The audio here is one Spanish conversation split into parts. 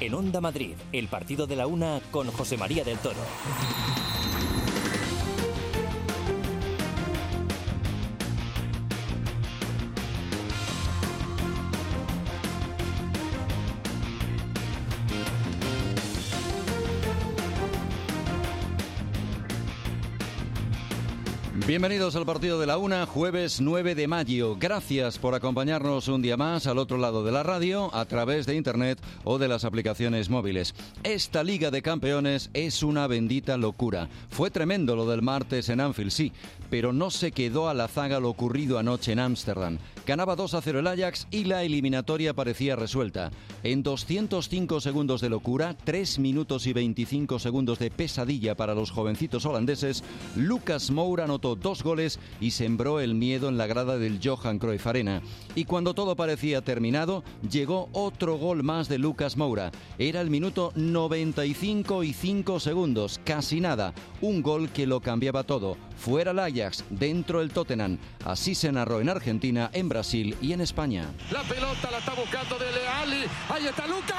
En Onda Madrid, el partido de la una con José María del Toro. Bienvenidos al partido de la una, jueves 9 de mayo. Gracias por acompañarnos un día más al otro lado de la radio, a través de internet o de las aplicaciones móviles. Esta Liga de Campeones es una bendita locura. Fue tremendo lo del martes en Anfield, sí, pero no se quedó a la zaga lo ocurrido anoche en Ámsterdam. Ganaba 2-0 el Ajax y la eliminatoria parecía resuelta. En 205 segundos de locura, 3 minutos y 25 segundos de pesadilla para los jovencitos holandeses, Lucas Moura anotó 2 goles y sembró el miedo en la grada del Johan Cruyff Arena. Y cuando todo parecía terminado, llegó otro gol más de Lucas Moura. Era el minuto 95 y 5 segundos, casi nada. Un gol que lo cambiaba todo. Fuera el Ajax, dentro el Tottenham. Así se narró en Argentina, en Brasil y en España. La pelota la está buscando Dele Alli. Ahí está Lucas.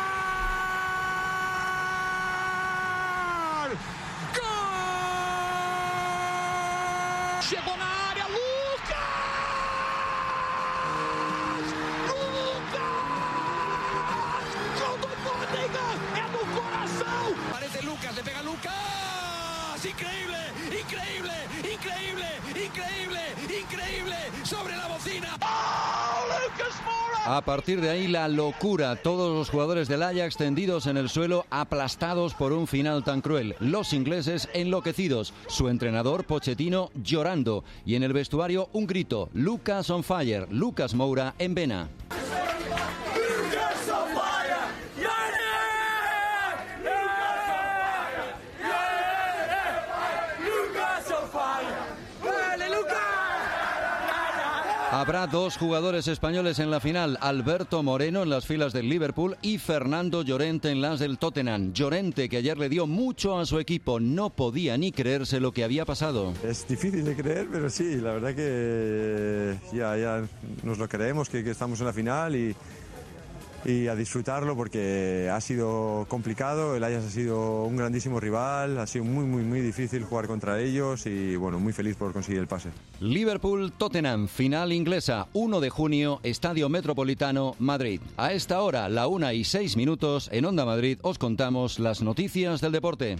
Chegou na área, Lucas! Lucas! Gol do Tottenham! É do coração! Aparece Lucas, le pega Lucas! Increíble, increíble, increíble, increíble, increíble! Sobre la bocina. Oh, Lucas Moura! A partir de ahí la locura, todos los jugadores del Ajax tendidos en el suelo, aplastados por un final tan cruel, los ingleses enloquecidos, su entrenador Pochettino llorando y en el vestuario un grito: Lucas on fire, Lucas Moura en vena. Habrá 2 jugadores españoles en la final, Alberto Moreno en las filas del Liverpool y Fernando Llorente en las del Tottenham. Llorente, que ayer le dio mucho a su equipo, no podía ni creerse lo que había pasado. Es difícil de creer, pero sí, la verdad que ya nos lo creemos, que estamos en la final y a disfrutarlo porque ha sido complicado, el Ajax ha sido un grandísimo rival, ha sido muy difícil jugar contra ellos y bueno, muy feliz por conseguir el pase. Liverpool-Tottenham, final inglesa, 1 de junio, Estadio Metropolitano, Madrid. A esta hora, la 1:06, en Onda Madrid, os contamos las noticias del deporte.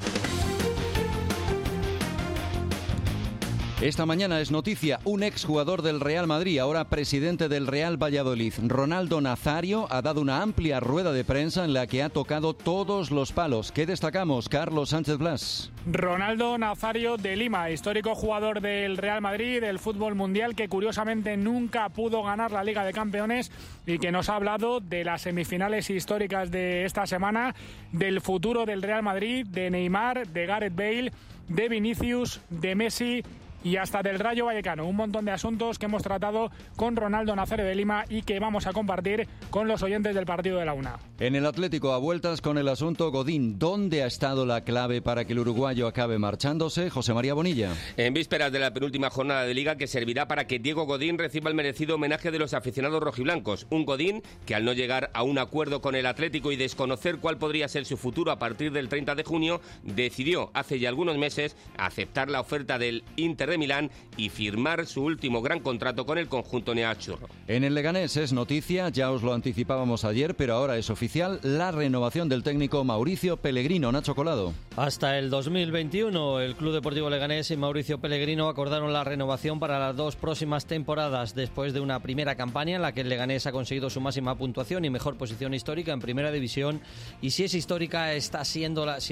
Esta mañana es noticia un exjugador del Real Madrid, ahora presidente del Real Valladolid. Ronaldo Nazario ha dado una amplia rueda de prensa en la que ha tocado todos los palos. ¿Qué destacamos, Carlos Sánchez Blas? Ronaldo Nazario de Lima, histórico jugador del Real Madrid, del fútbol mundial, que curiosamente nunca pudo ganar la Liga de Campeones y que nos ha hablado de las semifinales históricas de esta semana, del futuro del Real Madrid, de Neymar, de Gareth Bale, de Vinicius, de Messi y hasta del Rayo Vallecano. Un montón de asuntos que hemos tratado con Ronaldo Nazario de Lima y que vamos a compartir con los oyentes del partido de la una. En el Atlético, a vueltas con el asunto Godín. ¿Dónde ha estado la clave para que el uruguayo acabe marchándose? José María Bonilla. En vísperas de la penúltima jornada de Liga, que servirá para que Diego Godín reciba el merecido homenaje de los aficionados rojiblancos. Un Godín que, al no llegar a un acuerdo con el Atlético y desconocer cuál podría ser su futuro a partir del 30 de junio, decidió hace ya algunos meses aceptar la oferta del Inter de Milán y firmar su último gran contrato con el conjunto neazzurro. En el Leganés es noticia, ya os lo anticipábamos ayer, pero ahora es oficial, la renovación del técnico Mauricio Pellegrino. Nacho Colado. Hasta el 2021, el Club Deportivo Leganés y Mauricio Pellegrino acordaron la renovación para las 2 próximas temporadas, después de una primera campaña en la que el Leganés ha conseguido su máxima puntuación y mejor posición histórica en Primera División. Y si es histórica está siendo la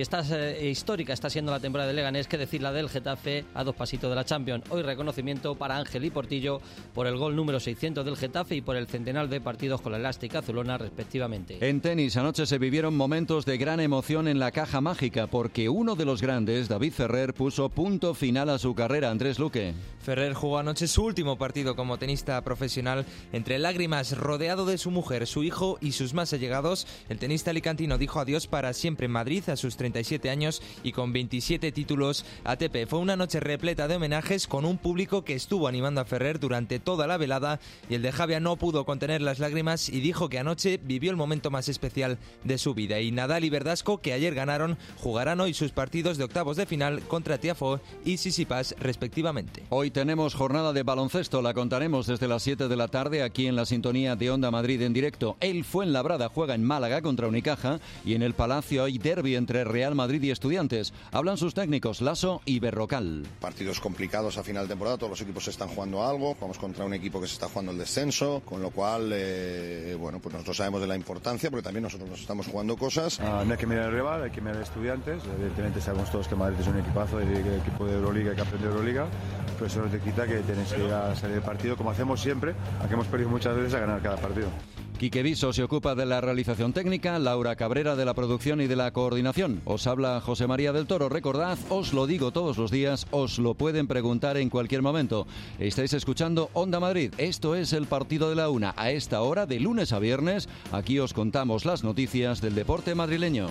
temporada del Leganés, que decir la del Getafe, a 2 pasitos de la Champions. Hoy reconocimiento para Ángel y Portillo por el gol número 600 del Getafe y por el centenar de partidos con la elástica azulona, respectivamente. En tenis, anoche se vivieron momentos de gran emoción en la caja mágica, porque uno de los grandes, David Ferrer, puso punto final a su carrera. Andrés Luque. Ferrer jugó anoche su último partido como tenista profesional. Entre lágrimas, rodeado de su mujer, su hijo y sus más allegados, el tenista alicantino dijo adiós para siempre en Madrid a sus 37 años y con 27 títulos ATP. Fue una noche repleta de homenajes homenajes con un público que estuvo animando a Ferrer durante toda la velada, y el de Javia no pudo contener las lágrimas y dijo que anoche vivió el momento más especial de su vida. Y Nadal y Verdasco, que ayer ganaron, jugarán hoy sus partidos de octavos de final contra Tiafoe y Tsitsipas respectivamente. Hoy tenemos jornada de baloncesto, la contaremos desde las 7 de la tarde aquí en la sintonía de Onda Madrid en directo. El Fuenlabrada juega en Málaga contra Unicaja y en el Palacio hay derbi entre Real Madrid y Estudiantes. Hablan sus técnicos Lasso y Berrocal. Partidos complicados a final de temporada, todos los equipos están jugando algo, vamos contra un equipo que se está jugando el descenso, con lo cual, pues nosotros sabemos de la importancia, porque también nosotros nos estamos jugando cosas. No hay que mirar al rival, hay que mirar a Estudiantes. Evidentemente sabemos todos que Madrid es un equipazo, el equipo de Euroliga, campeón de Euroliga, pero eso no te quita que tienes que ir a salir del partido, como hacemos siempre, aunque hemos perdido muchas veces, a ganar cada partido. Quique Viso se ocupa de la realización técnica, Laura Cabrera de la producción y de la coordinación. Os habla José María del Toro. Recordad, os lo digo todos los días, os lo pueden preguntar en cualquier momento. Estáis escuchando Onda Madrid. Esto es el partido de la una. A esta hora, de lunes a viernes, aquí os contamos las noticias del deporte madrileño.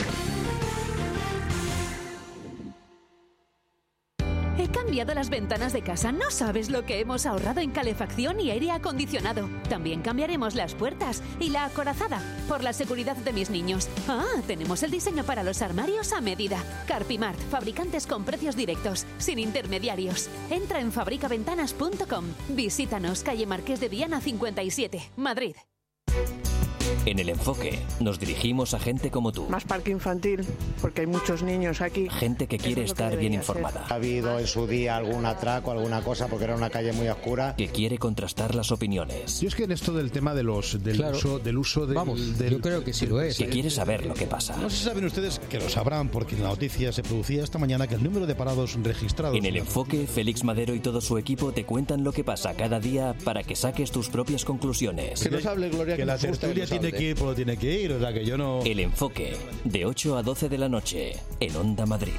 He cambiado las ventanas de casa. No sabes lo que hemos ahorrado en calefacción y aire acondicionado. También cambiaremos las puertas y la acorazada por la seguridad de mis niños. Tenemos el diseño para los armarios a medida. Carpimart, fabricantes con precios directos, sin intermediarios. Entra en fabricaventanas.com. Visítanos, calle Marqués de Viana 57, Madrid. En El Enfoque nos dirigimos a gente como tú. Más parque infantil, porque hay muchos niños aquí. Gente que quiere estar bien informada. Ha habido en su día algún atraco, alguna cosa, porque era una calle muy oscura. Que quiere contrastar las opiniones. Yo es que en esto del tema del uso del... Yo creo que sí lo es. Que quiere saber lo que pasa. No sé si saben ustedes, que lo sabrán, porque en la noticia se producía esta mañana que el número de parados registrados... En El Enfoque, Félix Madero y todo su equipo te cuentan lo que pasa cada día para que saques tus propias conclusiones. Que nos hable, Gloria, que la tertulia tiene que ir por lo tiene que ir, o sea que yo no... El Enfoque, de 8 a 12 de la noche, en Onda Madrid.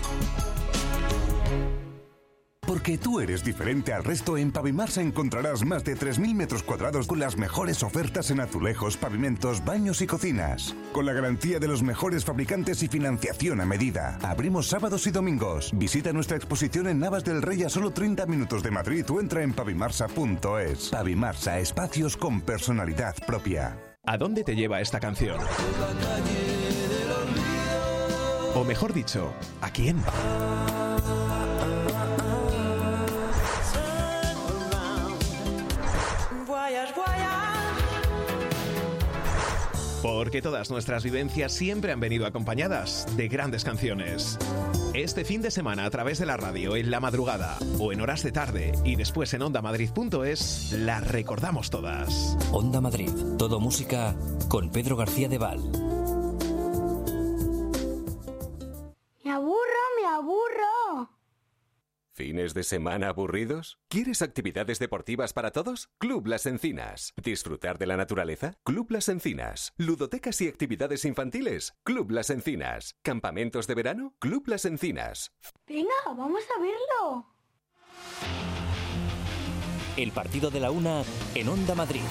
Porque tú eres diferente al resto, en Pavimarsa encontrarás más de 3.000 metros cuadrados con las mejores ofertas en azulejos, pavimentos, baños y cocinas. Con la garantía de los mejores fabricantes y financiación a medida. Abrimos sábados y domingos. Visita nuestra exposición en Navas del Rey a solo 30 minutos de Madrid o entra en pavimarsa.es. Pavimarsa, espacios con personalidad propia. ¿A dónde te lleva esta canción? O mejor dicho, ¿a quién? Porque todas nuestras vivencias siempre han venido acompañadas de grandes canciones. Este fin de semana, a través de la radio, en la madrugada o en horas de tarde y después en ondamadrid.es, las recordamos todas. Onda Madrid, todo música con Pedro García de Val. Me aburro. ¿Fines de semana aburridos? ¿Quieres actividades deportivas para todos? Club Las Encinas. ¿Disfrutar de la naturaleza? Club Las Encinas. ¿Ludotecas y actividades infantiles? Club Las Encinas. ¿Campamentos de verano? Club Las Encinas. Venga, vamos a verlo. El partido de la una en Onda Madrid.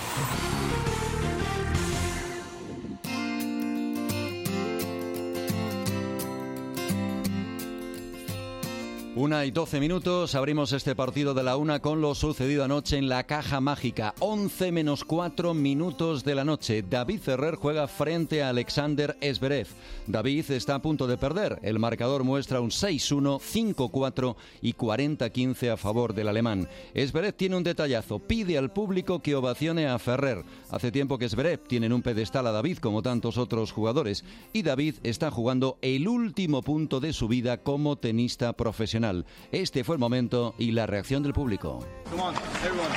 1:12, abrimos este partido de la una con lo sucedido anoche en la Caja Mágica. 11:04 de la noche. David Ferrer juega frente a Alexander Zverev. David está a punto de perder. El marcador muestra un 6-1, 5-4 y 40-15 a favor del alemán. Zverev tiene un detallazo. Pide al público que ovacione a Ferrer. Hace tiempo que Zverev tiene en un pedestal a David, como tantos otros jugadores. Y David está jugando el último punto de su vida como tenista profesional. Este fue el momento y la reacción del público. Come on, everyone.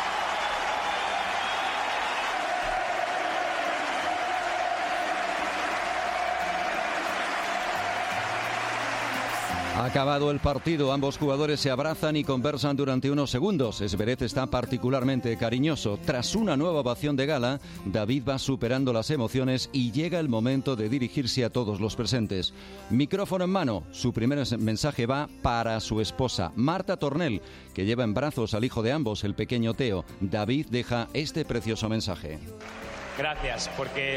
Acabado el partido, ambos jugadores se abrazan y conversan durante unos segundos. Zverev está particularmente cariñoso. Tras una nueva ovación de gala, David va superando las emociones y llega el momento de dirigirse a todos los presentes. Micrófono en mano, su primer mensaje va para su esposa, Marta Tornel, que lleva en brazos al hijo de ambos, el pequeño Teo. David deja este precioso mensaje. Gracias, porque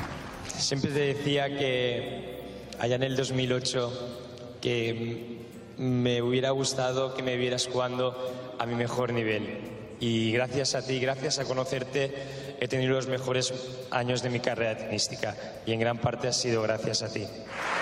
siempre te decía que allá en el 2008 que me hubiera gustado que me vieras jugando a mi mejor nivel. Y gracias a ti, gracias a conocerte, he tenido los mejores años de mi carrera tenística. Y en gran parte ha sido gracias a ti.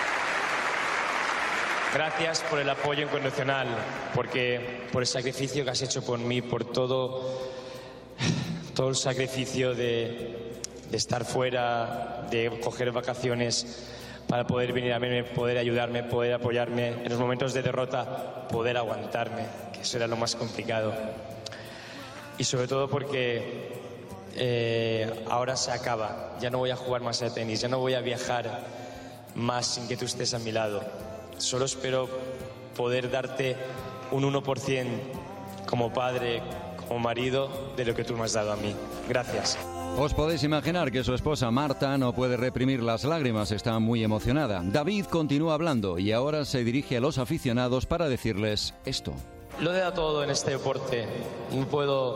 Gracias por el apoyo incondicional, por el sacrificio que has hecho por mí, por todo el sacrificio de estar fuera, de coger vacaciones para poder venir a verme, poder ayudarme, poder apoyarme en los momentos de derrota, poder aguantarme, que eso era lo más complicado. Y sobre todo porque ahora se acaba, ya no voy a jugar más al tenis, ya no voy a viajar más sin que tú estés a mi lado. Solo espero poder darte un 1% como padre, como marido, de lo que tú me has dado a mí. Gracias. Os podéis imaginar que su esposa Marta no puede reprimir las lágrimas, está muy emocionada. David continúa hablando y ahora se dirige a los aficionados para decirles esto. Lo he dado todo en este deporte, no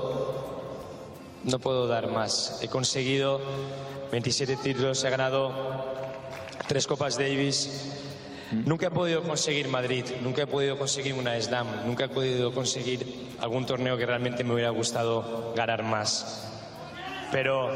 puedo dar más. He conseguido 27 títulos, he ganado 3 Copas Davis. Nunca he podido conseguir Madrid, nunca he podido conseguir una Slam, nunca he podido conseguir algún torneo que realmente me hubiera gustado ganar más. Pero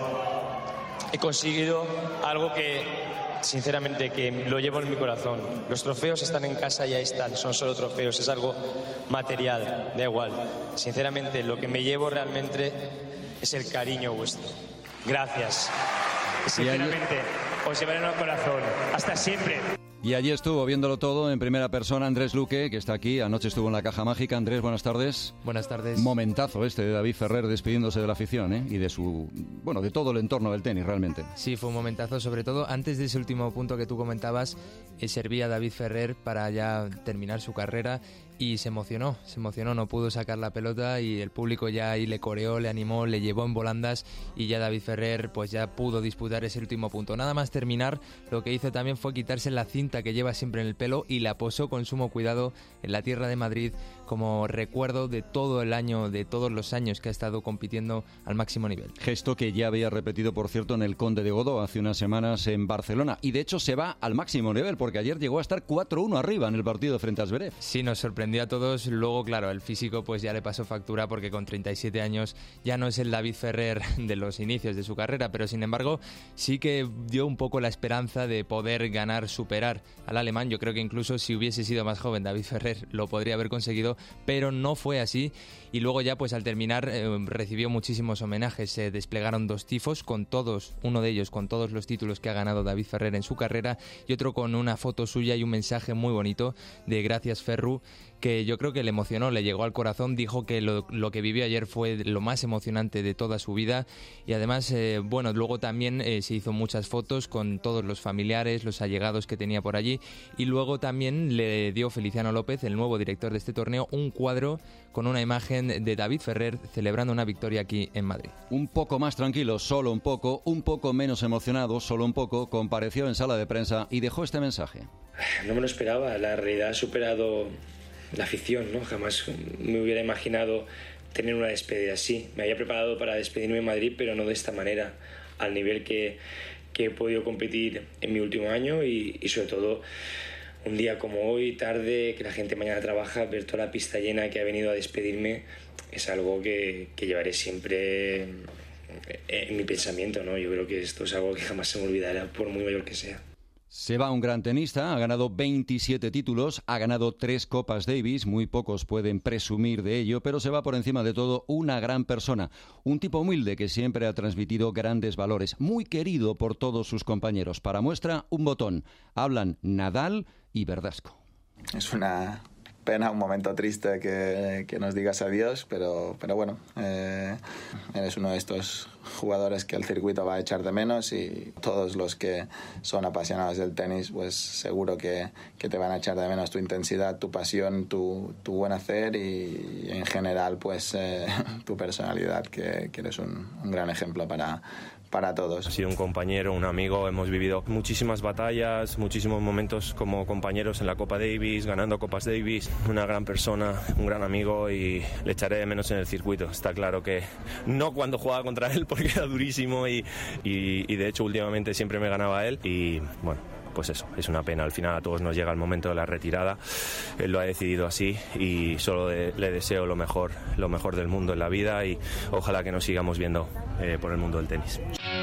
he conseguido algo que, sinceramente, que lo llevo en mi corazón. Los trofeos están en casa y ahí están, son solo trofeos, es algo material, da igual. Sinceramente, lo que me llevo realmente es el cariño vuestro. Gracias. Sinceramente, os llevaré en el corazón. Hasta siempre. Y allí estuvo viéndolo todo en primera persona Andrés Luque, que está aquí. Anoche estuvo en la Caja Mágica. Andrés, buenas tardes. Buenas tardes. Momentazo este de David Ferrer despidiéndose de la afición, ¿eh? Y de de todo el entorno del tenis, realmente. Sí, fue un momentazo, sobre todo antes de ese último punto que tú comentabas, servía David Ferrer para ya terminar su carrera y se emocionó, no pudo sacar la pelota y el público ya ahí le coreó, le animó, le llevó en volandas y ya David Ferrer pues ya pudo disputar ese último punto. Nada más terminar, lo que hizo también fue quitarse la cinta que lleva siempre en el pelo y la posó con sumo cuidado en la tierra de Madrid como recuerdo de todo el año, de todos los años que ha estado compitiendo al máximo nivel. Gesto que ya había repetido, por cierto, en el Conde de Godó hace unas semanas en Barcelona. Y de hecho se va al máximo nivel, porque ayer llegó a estar 4-1 arriba en el partido frente a Zverev. Sí, nos sorprendió a todos. Luego, claro, el físico pues ya le pasó factura porque con 37 años ya no es el David Ferrer de los inicios de su carrera, pero sin embargo sí que dio un poco la esperanza de poder ganar, superar al alemán. Yo creo que incluso si hubiese sido más joven David Ferrer lo podría haber conseguido, pero no fue así. Y luego ya pues al terminar recibió muchísimos homenajes, se desplegaron 2 tifos con todos, uno de ellos con todos los títulos que ha ganado David Ferrer en su carrera y otro con una foto suya y un mensaje muy bonito de gracias Ferru, que yo creo que le emocionó, le llegó al corazón. Dijo que lo que vivió ayer fue lo más emocionante de toda su vida y además, luego también se hizo muchas fotos con todos los familiares, los allegados que tenía por allí y luego también le dio Feliciano López, el nuevo director de este torneo, un cuadro con una imagen de David Ferrer celebrando una victoria aquí en Madrid. Un poco más tranquilo, solo un poco menos emocionado, solo un poco, compareció en sala de prensa y dejó este mensaje. No me lo esperaba, la realidad ha superado la afición, ¿no? Jamás me hubiera imaginado tener una despedida así. Me había preparado para despedirme en Madrid, pero no de esta manera, al nivel que he podido competir en mi último año y sobre todo un día como hoy, tarde, que la gente mañana trabaja, ver toda la pista llena que ha venido a despedirme es algo que llevaré siempre en mi pensamiento, ¿no? Yo creo que esto es algo que jamás se me olvidará, por muy mayor que sea. Se va un gran tenista, ha ganado 27 títulos, ha ganado 3 Copas Davis, muy pocos pueden presumir de ello, pero se va por encima de todo una gran persona, un tipo humilde que siempre ha transmitido grandes valores, muy querido por todos sus compañeros. Para muestra, un botón. Hablan Nadal y Verdasco. Es una pena, un momento triste que nos digas adiós, pero bueno, eres uno de estos jugadores que el circuito va a echar de menos y todos los que son apasionados del tenis pues seguro que te van a echar de menos tu intensidad, tu pasión, tu buen hacer y en general pues tu personalidad, que eres un gran ejemplo para todos. Ha sido un compañero, un amigo, hemos vivido muchísimas batallas, muchísimos momentos como compañeros en la Copa Davis, ganando Copas Davis, una gran persona, un gran amigo y le echaré de menos en el circuito. Está claro que no cuando jugaba contra él porque era durísimo y de hecho últimamente siempre me ganaba él y bueno, pues eso, es una pena. Al final a todos nos llega el momento de la retirada, él lo ha decidido así y solo le deseo lo mejor del mundo en la vida y ojalá que nos sigamos viendo por el mundo del tenis.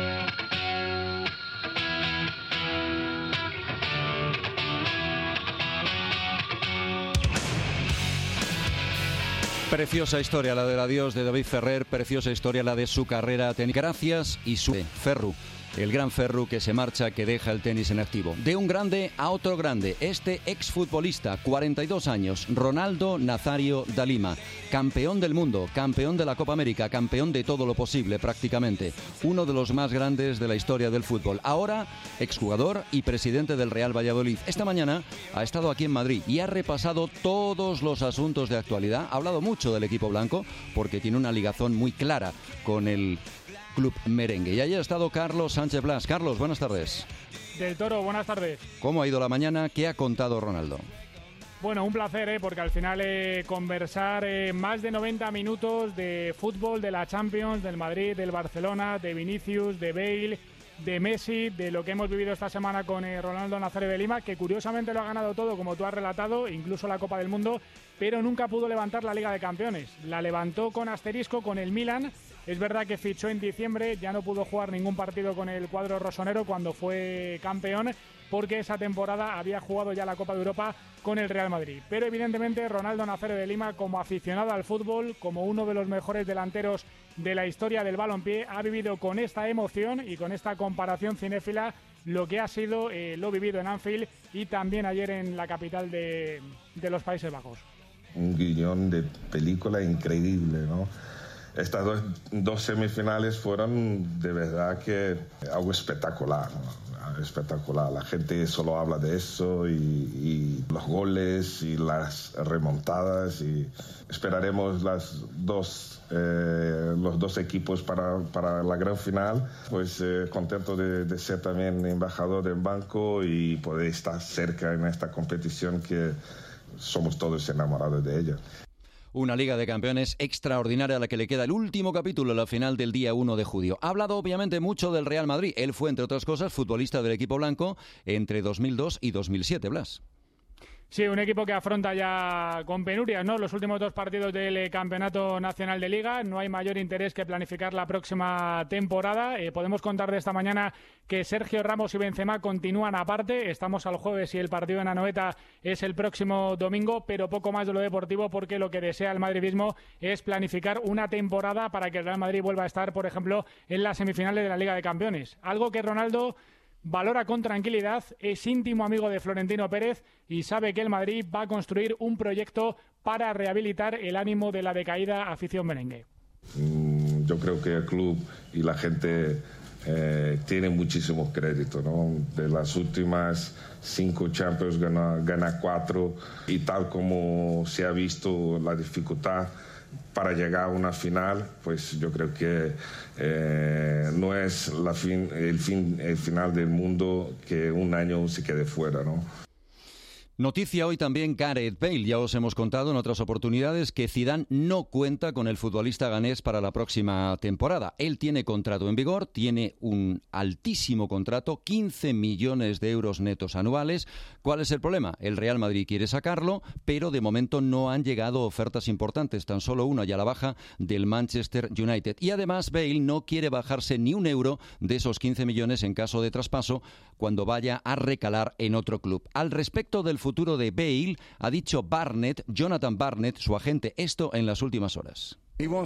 Preciosa historia la del adiós de David Ferrer, preciosa historia la de su carrera técnica. Gracias y su Ferru, el gran Ferru que se marcha, que deja el tenis en activo. De un grande a otro grande, este exfutbolista, 42 años, Ronaldo Nazario da Lima, campeón del mundo, campeón de la Copa América, campeón de todo lo posible prácticamente, uno de los más grandes de la historia del fútbol. Ahora, exjugador y presidente del Real Valladolid. Esta mañana ha estado aquí en Madrid y ha repasado todos los asuntos de actualidad. Ha hablado mucho del equipo blanco porque tiene una ligazón muy clara con el Club Merengue. Y ahí ha estado Carlos Sánchez Blas. Carlos, buenas tardes. Del Toro, buenas tardes. ¿Cómo ha ido la mañana? ¿Qué ha contado Ronaldo? Bueno, un placer, porque al final conversar más de 90 minutos de fútbol, de la Champions, del Madrid, del Barcelona, de Vinicius, de Bale, de Messi, de lo que hemos vivido esta semana con Ronaldo Nazario de Lima, que curiosamente lo ha ganado todo, como tú has relatado, incluso la Copa del Mundo, pero nunca pudo levantar la Liga de Campeones. La levantó con asterisco con el Milan. Es verdad que fichó en diciembre, ya no pudo jugar ningún partido con el cuadro rosonero cuando fue campeón, porque esa temporada había jugado ya la Copa de Europa con el Real Madrid. Pero evidentemente Ronaldo Nazario de Lima, como aficionado al fútbol, como uno de los mejores delanteros de la historia del balompié, ha vivido con esta emoción y con esta comparación cinéfila lo que ha sido lo vivido en Anfield y también ayer en la capital de los Países Bajos. Un guión de película increíble, ¿no? Estas dos semifinales fueron de verdad que algo espectacular, ¿no? Espectacular. La gente solo habla de eso y los goles y las remontadas, y esperaremos los dos equipos para la gran final. Pues contento de ser también embajador del banco y poder estar cerca en esta competición que somos todos enamorados de ella. Una Liga de Campeones extraordinaria a la que le queda el último capítulo, la final del día 1 de julio. Ha hablado obviamente mucho del Real Madrid. Él fue, entre otras cosas, futbolista del equipo blanco entre 2002 y 2007, Blas. Sí, un equipo que afronta ya con penurias, ¿no?, los últimos dos partidos del Campeonato Nacional de Liga. No hay mayor interés que planificar la próxima temporada. Podemos contar de esta mañana que Sergio Ramos y Benzema continúan aparte. Estamos al jueves y el partido en Anoeta es el próximo domingo, pero poco más de lo deportivo, porque lo que desea el madridismo es planificar una temporada para que el Real Madrid vuelva a estar, por ejemplo, en las semifinales de la Liga de Campeones. Algo que Ronaldo valora con tranquilidad, es íntimo amigo de Florentino Pérez y sabe que el Madrid va a construir un proyecto para rehabilitar el ánimo de la decaída afición merengue. Yo creo que el club y la gente tienen muchísimos créditos, ¿no? De las últimas 5 Champions gana 4, y tal como se ha visto la dificultad para llegar a una final, pues yo creo que no es el final del mundo que un año se quede fuera, ¿no? Noticia hoy también Gareth Bale. Ya os hemos contado en otras oportunidades que Zidane no cuenta con el futbolista ganés para la próxima temporada. Él tiene contrato en vigor, tiene un altísimo contrato, 15 millones de euros netos anuales. ¿Cuál es el problema? El Real Madrid quiere sacarlo, pero de momento no han llegado ofertas importantes, tan solo una y a la baja del Manchester United. Y además Bale no quiere bajarse ni un euro de esos 15 millones en caso de traspaso cuando vaya a recalar en otro club. Al respecto del futuro de Bale, ha dicho Jonathan Barnett, su agente, esto en las últimas horas.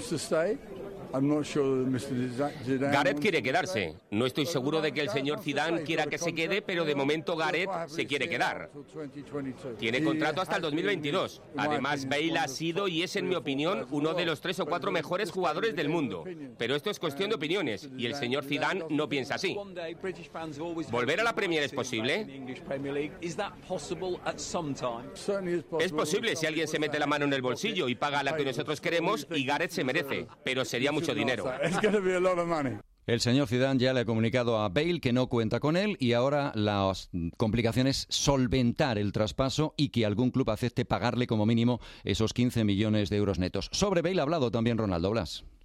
Gareth quiere quedarse. No estoy seguro de que el señor Zidane quiera que se quede, pero de momento Gareth se quiere quedar. Tiene contrato hasta el 2022. Además, Bale ha sido y es, en mi opinión, uno de los 3 o 4 mejores jugadores del mundo. Pero esto es cuestión de opiniones y el señor Zidane no piensa así. ¿Volver a la Premier es posible? Es posible si alguien se mete la mano en el bolsillo y paga la que nosotros queremos, y Gareth se merece, pero sería mucho dinero. El señor Zidane ya le ha comunicado a Bale que no cuenta con él, y ahora la complicación es solventar el traspaso y que algún club acepte pagarle como mínimo esos 15 millones de euros netos. Sobre Bale ha hablado también Ronaldo, Blas.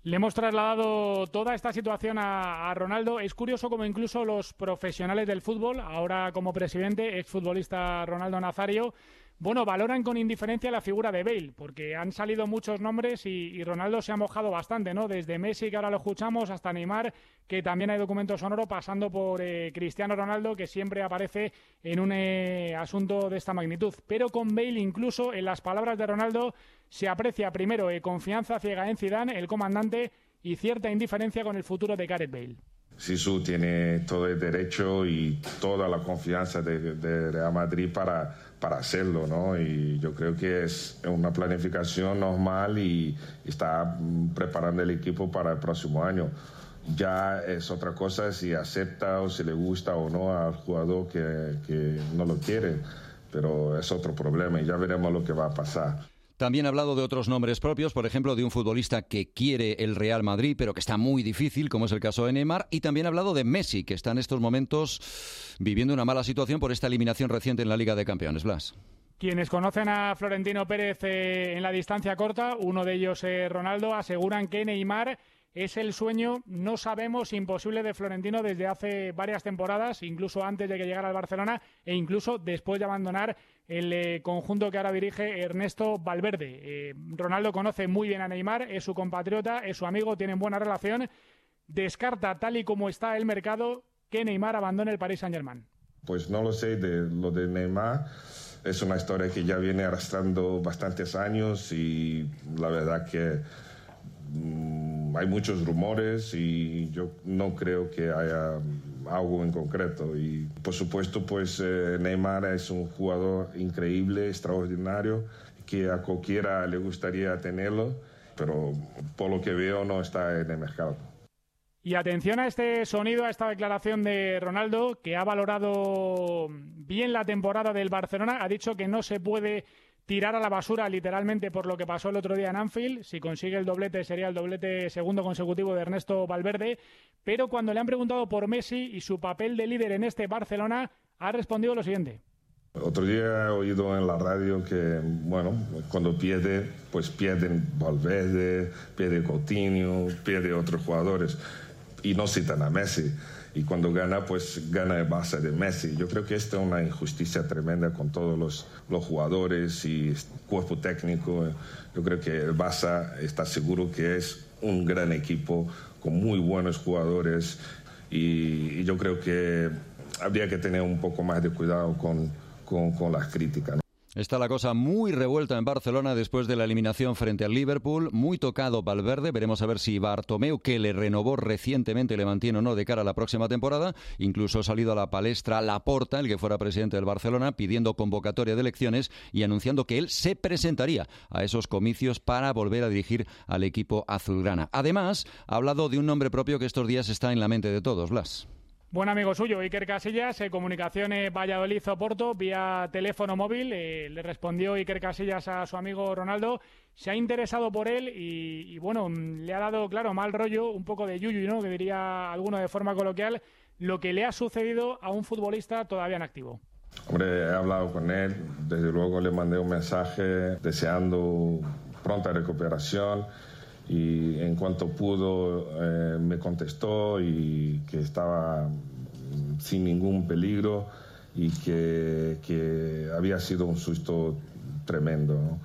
Le hemos trasladado toda esta situación a Ronaldo. Es curioso como incluso los profesionales del fútbol, ahora como presidente, exfutbolista Ronaldo Nazario, bueno, valoran con indiferencia la figura de Bale, porque han salido muchos nombres y Ronaldo se ha mojado bastante, ¿no? Desde Messi, que ahora lo escuchamos, hasta Neymar, que también hay documento sonoro, pasando por Cristiano Ronaldo, que siempre aparece en un asunto de esta magnitud. Pero con Bale, incluso en las palabras de Ronaldo, se aprecia primero confianza ciega en Zidane, el comandante, y cierta indiferencia con el futuro de Gareth Bale. Zizou tiene todo el derecho y toda la confianza de Real Madrid para hacerlo, ¿no? Y yo creo que es una planificación normal y está preparando el equipo para el próximo año. Ya es otra cosa si acepta o si le gusta o no al jugador que no lo quiere, pero es otro problema y ya veremos lo que va a pasar. También ha hablado de otros nombres propios, por ejemplo, de un futbolista que quiere el Real Madrid, pero que está muy difícil, como es el caso de Neymar. Y también ha hablado de Messi, que está en estos momentos viviendo una mala situación por esta eliminación reciente en la Liga de Campeones. Blas. Quienes conocen a Florentino Pérez en la distancia corta, uno de ellos Ronaldo, aseguran que Neymar es el sueño, no sabemos, imposible de Florentino desde hace varias temporadas, incluso antes de que llegara al Barcelona e incluso después de abandonar el conjunto que ahora dirige Ernesto Valverde. Ronaldo conoce muy bien a Neymar, es su compatriota, es su amigo, tienen buena relación. Descarta, tal y como está el mercado, que Neymar abandone el Paris Saint-Germain. Pues no lo sé, lo de Neymar es una historia que ya viene arrastrando bastantes años y la verdad que hay muchos rumores y yo no creo que haya algo en concreto. Y por supuesto, pues Neymar es un jugador increíble, extraordinario, que a cualquiera le gustaría tenerlo, pero por lo que veo no está en el mercado. Y atención a este sonido, a esta declaración de Ronaldo, que ha valorado bien la temporada del Barcelona. Ha dicho que no se puede tirar a la basura literalmente por lo que pasó el otro día en Anfield. Si consigue el doblete sería el doblete segundo consecutivo de Ernesto Valverde, pero cuando le han preguntado por Messi y su papel de líder en este Barcelona, ha respondido lo siguiente. Otro día he oído en la radio que, bueno, cuando pierde, pues pierden Valverde, pierde Coutinho, pierde otros jugadores y no citan a Messi. Y cuando gana, pues gana el Barça de Messi. Yo creo que esta es una injusticia tremenda con todos los jugadores y cuerpo técnico. Yo creo que el Barça está seguro que es un gran equipo con muy buenos jugadores y yo creo que habría que tener un poco más de cuidado con las críticas, ¿no? Está la cosa muy revuelta en Barcelona después de la eliminación frente al Liverpool. Muy tocado Valverde. Veremos a ver si Bartomeu, que le renovó recientemente, le mantiene o no de cara a la próxima temporada. Incluso ha salido a la palestra Laporta, el que fuera presidente del Barcelona, pidiendo convocatoria de elecciones y anunciando que él se presentaría a esos comicios para volver a dirigir al equipo azulgrana. Además, ha hablado de un nombre propio que estos días está en la mente de todos, Blas. Buen amigo suyo, Iker Casillas, Comunicación Valladolid-Oporto, vía teléfono móvil. Le respondió Iker Casillas a su amigo Ronaldo. Se ha interesado por él y bueno, le ha dado, claro, mal rollo, un poco de yuyu, ¿no?, que diría alguno de forma coloquial, lo que le ha sucedido a un futbolista todavía en activo. Hombre, he hablado con él, desde luego le mandé un mensaje deseando pronta recuperación. Y en cuanto pudo me contestó y que estaba sin ningún peligro y que había sido un susto tremendo, ¿no?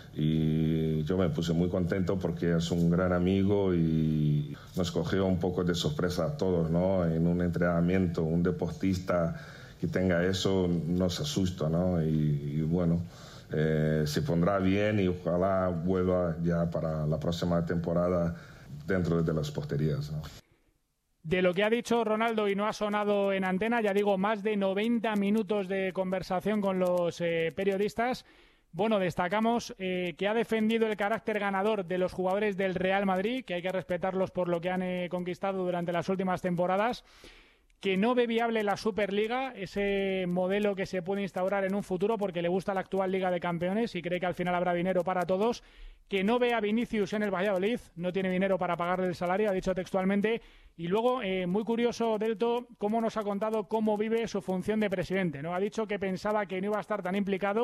Y yo me puse muy contento porque es un gran amigo y nos cogió un poco de sorpresa a todos, ¿no? En un entrenamiento, un deportista que tenga eso nos asusta, ¿no? Y bueno, se pondrá bien y ojalá vuelva ya para la próxima temporada dentro de las porterías, ¿no? De lo que ha dicho Ronaldo y no ha sonado en antena, ya digo, más de 90 minutos de conversación con los periodistas. Bueno, destacamos que ha defendido el carácter ganador de los jugadores del Real Madrid, que hay que respetarlos por lo que han conquistado durante las últimas temporadas, que no ve viable la Superliga, ese modelo que se puede instaurar en un futuro porque le gusta la actual Liga de Campeones y cree que al final habrá dinero para todos, que no ve a Vinicius en el Valladolid, no tiene dinero para pagarle el salario, ha dicho textualmente, y luego, muy curioso, Delto, cómo nos ha contado cómo vive su función de presidente, ¿no? Ha dicho que pensaba que no iba a estar tan implicado,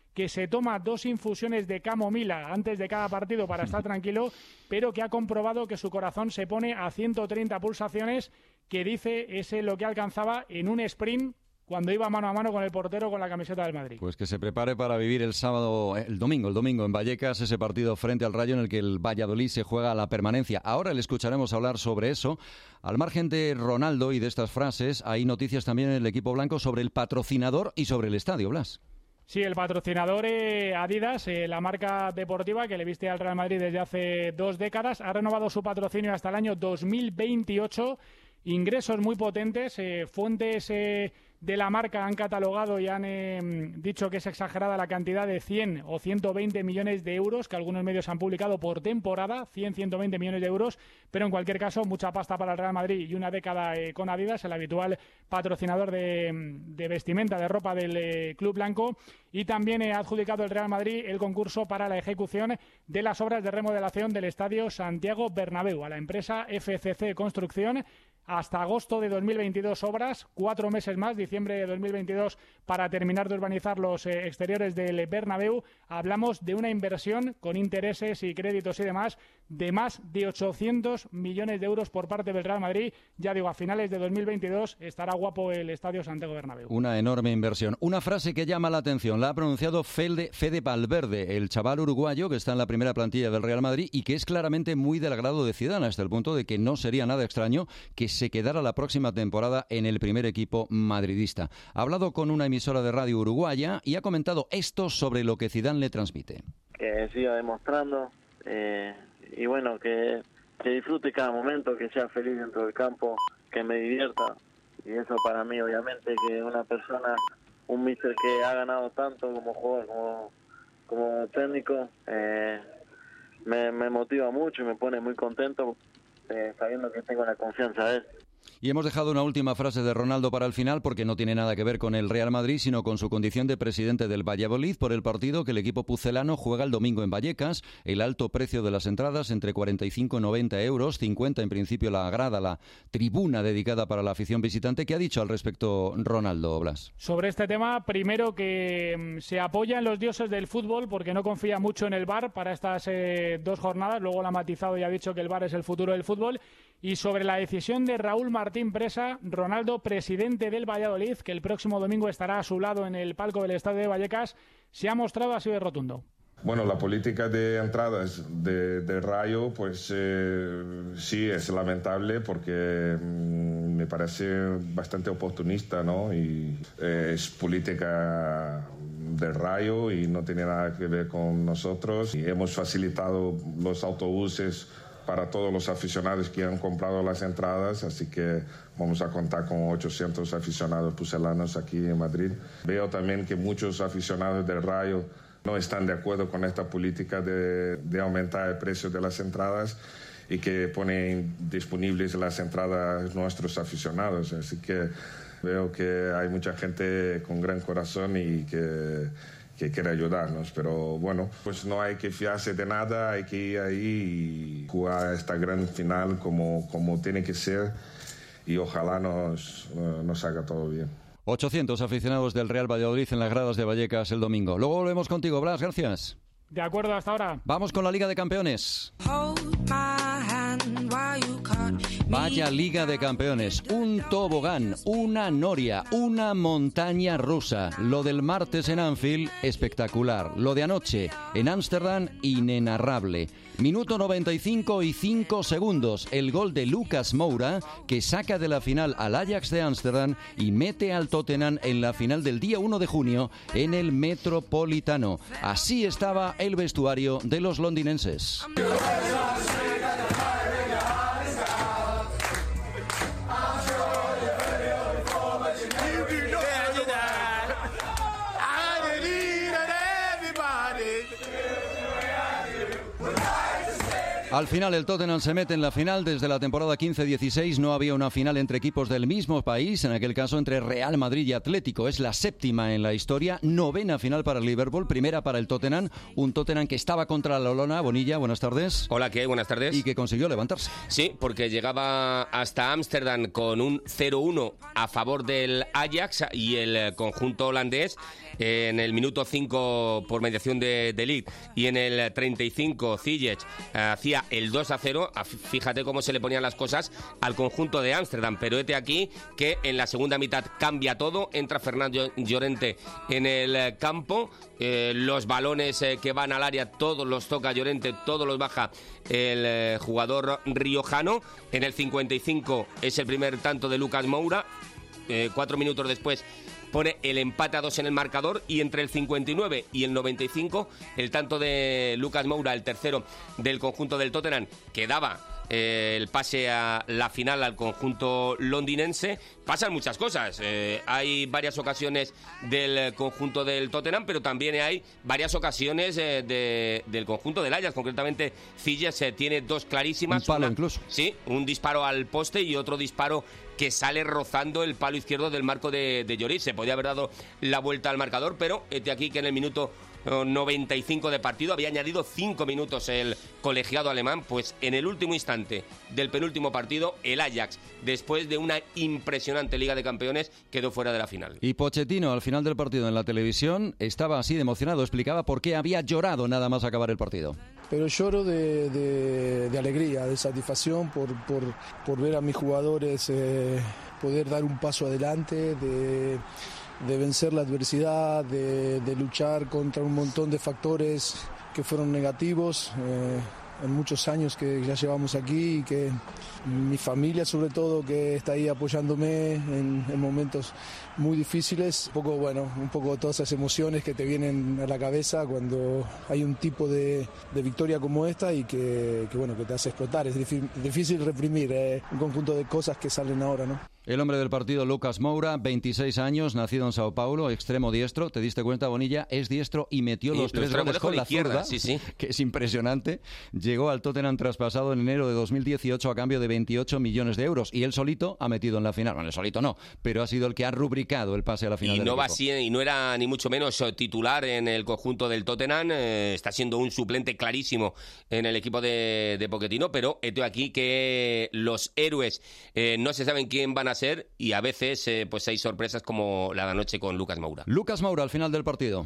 que se toma 2 infusiones de camomila antes de cada partido para estar tranquilo, pero que ha comprobado que su corazón se pone a 130 pulsaciones, que dice es lo que alcanzaba en un sprint cuando iba mano a mano con el portero con la camiseta del Madrid. Pues que se prepare para vivir el domingo en Vallecas, ese partido frente al Rayo en el que el Valladolid se juega la permanencia. Ahora le escucharemos hablar sobre eso. Al margen de Ronaldo y de estas frases, hay noticias también en el equipo blanco sobre el patrocinador y sobre el estadio, Blas. Sí, el patrocinador Adidas, la marca deportiva que le viste al Real Madrid desde hace 2 décadas, ha renovado su patrocinio hasta el año 2028. Ingresos muy potentes, fuentes de la marca han catalogado y han dicho que es exagerada la cantidad de 100 o 120 millones de euros que algunos medios han publicado por temporada, 100-120 millones de euros, pero en cualquier caso mucha pasta para el Real Madrid y una década con Adidas, el habitual patrocinador de vestimenta, de ropa del club blanco, y también ha adjudicado el Real Madrid el concurso para la ejecución de las obras de remodelación del Estadio Santiago Bernabéu a la empresa FCC Construcción. Hasta agosto de 2022 obras, 4 meses más, diciembre de 2022, para terminar de urbanizar los exteriores del Bernabéu. Hablamos de una inversión con intereses y créditos y demás de más de 800 millones de euros por parte del Real Madrid. Ya digo, a finales de 2022 estará guapo el Estadio Santiago Bernabéu. Una enorme inversión. Una frase que llama la atención, la ha pronunciado Fede Valverde, el chaval uruguayo que está en la primera plantilla del Real Madrid y que es claramente muy del agrado de Zidane, hasta el punto de que no sería nada extraño que se quedara la próxima temporada en el primer equipo madridista. Ha hablado con una emisora de radio uruguaya y ha comentado esto sobre lo que Zidane le transmite. Que siga demostrando y bueno, que disfrute cada momento, que sea feliz dentro del campo, que me divierta. Y eso para mí, obviamente, que una persona, un míster que ha ganado tanto como jugador, como técnico, me motiva mucho y me pone muy contento sabiendo que tengo la confianza de él. Y hemos dejado una última frase de Ronaldo para el final porque no tiene nada que ver con el Real Madrid, sino con su condición de presidente del Valladolid por el partido que el equipo pucelano juega el domingo en Vallecas. El alto precio de las entradas, entre 45 y 90 euros, 50 en principio la grada, la tribuna dedicada para la afición visitante. ¿Qué ha dicho al respecto Ronaldo, Blas? Sobre este tema, primero que se apoya en los dioses del fútbol porque no confía mucho en el VAR para estas 2 jornadas. Luego lo ha matizado y ha dicho que el VAR es el futuro del fútbol. Y sobre la decisión de Raúl Martín Presa, Ronaldo, presidente del Valladolid, que el próximo domingo estará a su lado en el palco del Estadio de Vallecas, se ha mostrado así de rotundo. Bueno, la política de entradas de Rayo, pues sí, es lamentable porque me parece bastante oportunista, ¿no? Y es política del Rayo y no tiene nada que ver con nosotros. Y hemos facilitado los autobuses para todos los aficionados que han comprado las entradas, así que vamos a contar con 800 aficionados pucelanos aquí en Madrid. Veo también que muchos aficionados del Rayo no están de acuerdo con esta política de aumentar el precio de las entradas y que ponen disponibles las entradas nuestros aficionados, así que veo que hay mucha gente con gran corazón y que quiere ayudarnos, pero bueno, pues no hay que fiarse de nada, hay que ir ahí y jugar esta gran final como tiene que ser y ojalá nos haga todo bien. 800 aficionados del Real Valladolid en las gradas de Vallecas el domingo. Luego volvemos contigo, Blas, gracias. De acuerdo, hasta ahora. Vamos con la Liga de Campeones. Vaya Liga de Campeones, un tobogán, una noria, una montaña rusa. Lo del martes en Anfield, espectacular. Lo de anoche en Ámsterdam, inenarrable. Minuto 95 y 5 segundos. El gol de Lucas Moura, que saca de la final al Ajax de Ámsterdam y mete al Tottenham en la final del día 1 de junio en el Metropolitano. Así estaba el vestuario de los londinenses. Al final el Tottenham se mete en la final. Desde la temporada 15-16 no había una final entre equipos del mismo país, en aquel caso entre Real Madrid y Atlético. Es la 7ª en la historia, 9ª final para el Liverpool, primera para el Tottenham, un Tottenham que estaba contra la lona. Bonilla, buenas tardes. Hola, ¿qué hay? Buenas tardes. Y que consiguió levantarse. Sí, porque llegaba hasta Ámsterdam con un 0-1 a favor del Ajax y el conjunto holandés en el minuto 5 por mediación de Ligt y en el 35 Ziyech hacía el 2-0. Fíjate cómo se le ponían las cosas al conjunto de Ámsterdam, pero hete aquí que en la segunda mitad cambia todo, entra Fernando Llorente en el campo, los balones que van al área todos los toca Llorente, todos los baja el jugador riojano. En el 55 es el primer tanto de Lucas Moura, 4 minutos después pone el empate a 2 en el marcador, y entre el 59 y el 95 el tanto de Lucas Moura, el tercero del conjunto del Tottenham, que daba el pase a la final al conjunto londinense. Pasan muchas cosas, hay varias ocasiones del conjunto del Tottenham, pero también hay varias ocasiones del conjunto del Ajax. Concretamente Ziyech tiene dos clarísimas, un palo incluso. Sí, un disparo al poste y otro disparo que sale rozando el palo izquierdo del marco de Lloris. Se podía haber dado la vuelta al marcador, pero este aquí que en el minuto 95 de partido había añadido 5 minutos el colegiado alemán. Pues en el último instante del penúltimo partido, el Ajax, después de una impresionante Liga de Campeones, quedó fuera de la final. Y Pochettino al final del partido en la televisión estaba así de emocionado, explicaba por qué había llorado nada más acabar el partido. Pero lloro de alegría, de satisfacción por ver a mis jugadores poder dar un paso adelante, de vencer la adversidad, de luchar contra un montón de factores que fueron negativos en muchos años que ya llevamos aquí, y que mi familia sobre todo, que está ahí apoyándome en momentos muy difíciles. Un poco todas esas emociones que te vienen a la cabeza cuando hay un tipo de victoria como esta y que te hace explotar. Es difícil reprimir un conjunto de cosas que salen ahora, ¿no? El hombre del partido, Lucas Moura, 26 años, nacido en Sao Paulo, extremo diestro. ¿Te diste cuenta, Bonilla? Es diestro y metió los 3 goles con la zurda, sí. Que es impresionante. Llegó al Tottenham traspasado en enero de 2018 a cambio de 28 millones de euros. Y él solito ha metido en la final. Bueno, él solito no, pero ha sido el que ha rubricado el pase a la final del equipo. Y no era ni mucho menos titular en el conjunto del Tottenham. Está siendo un suplente clarísimo en el equipo de Pochettino, pero esto aquí que los héroes no se saben quién van a ser, y a veces pues hay sorpresas como la de anoche con Lucas Moura. Lucas Moura al final del partido.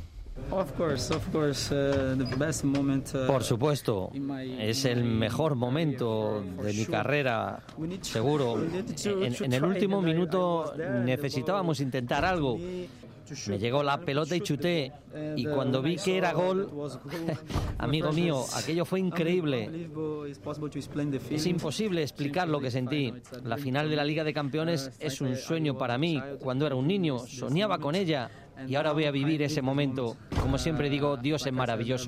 Por supuesto, es el mejor momento de mi carrera, seguro. En el último minuto necesitábamos intentar algo. Me llegó la pelota y chuté, y cuando vi que era gol, amigo mío, aquello fue increíble. Es imposible explicar lo que sentí. La final de la Liga de Campeones es un sueño para mí. Cuando era un niño soñaba con ella, y ahora voy a vivir ese momento. Como siempre digo, Dios es maravilloso.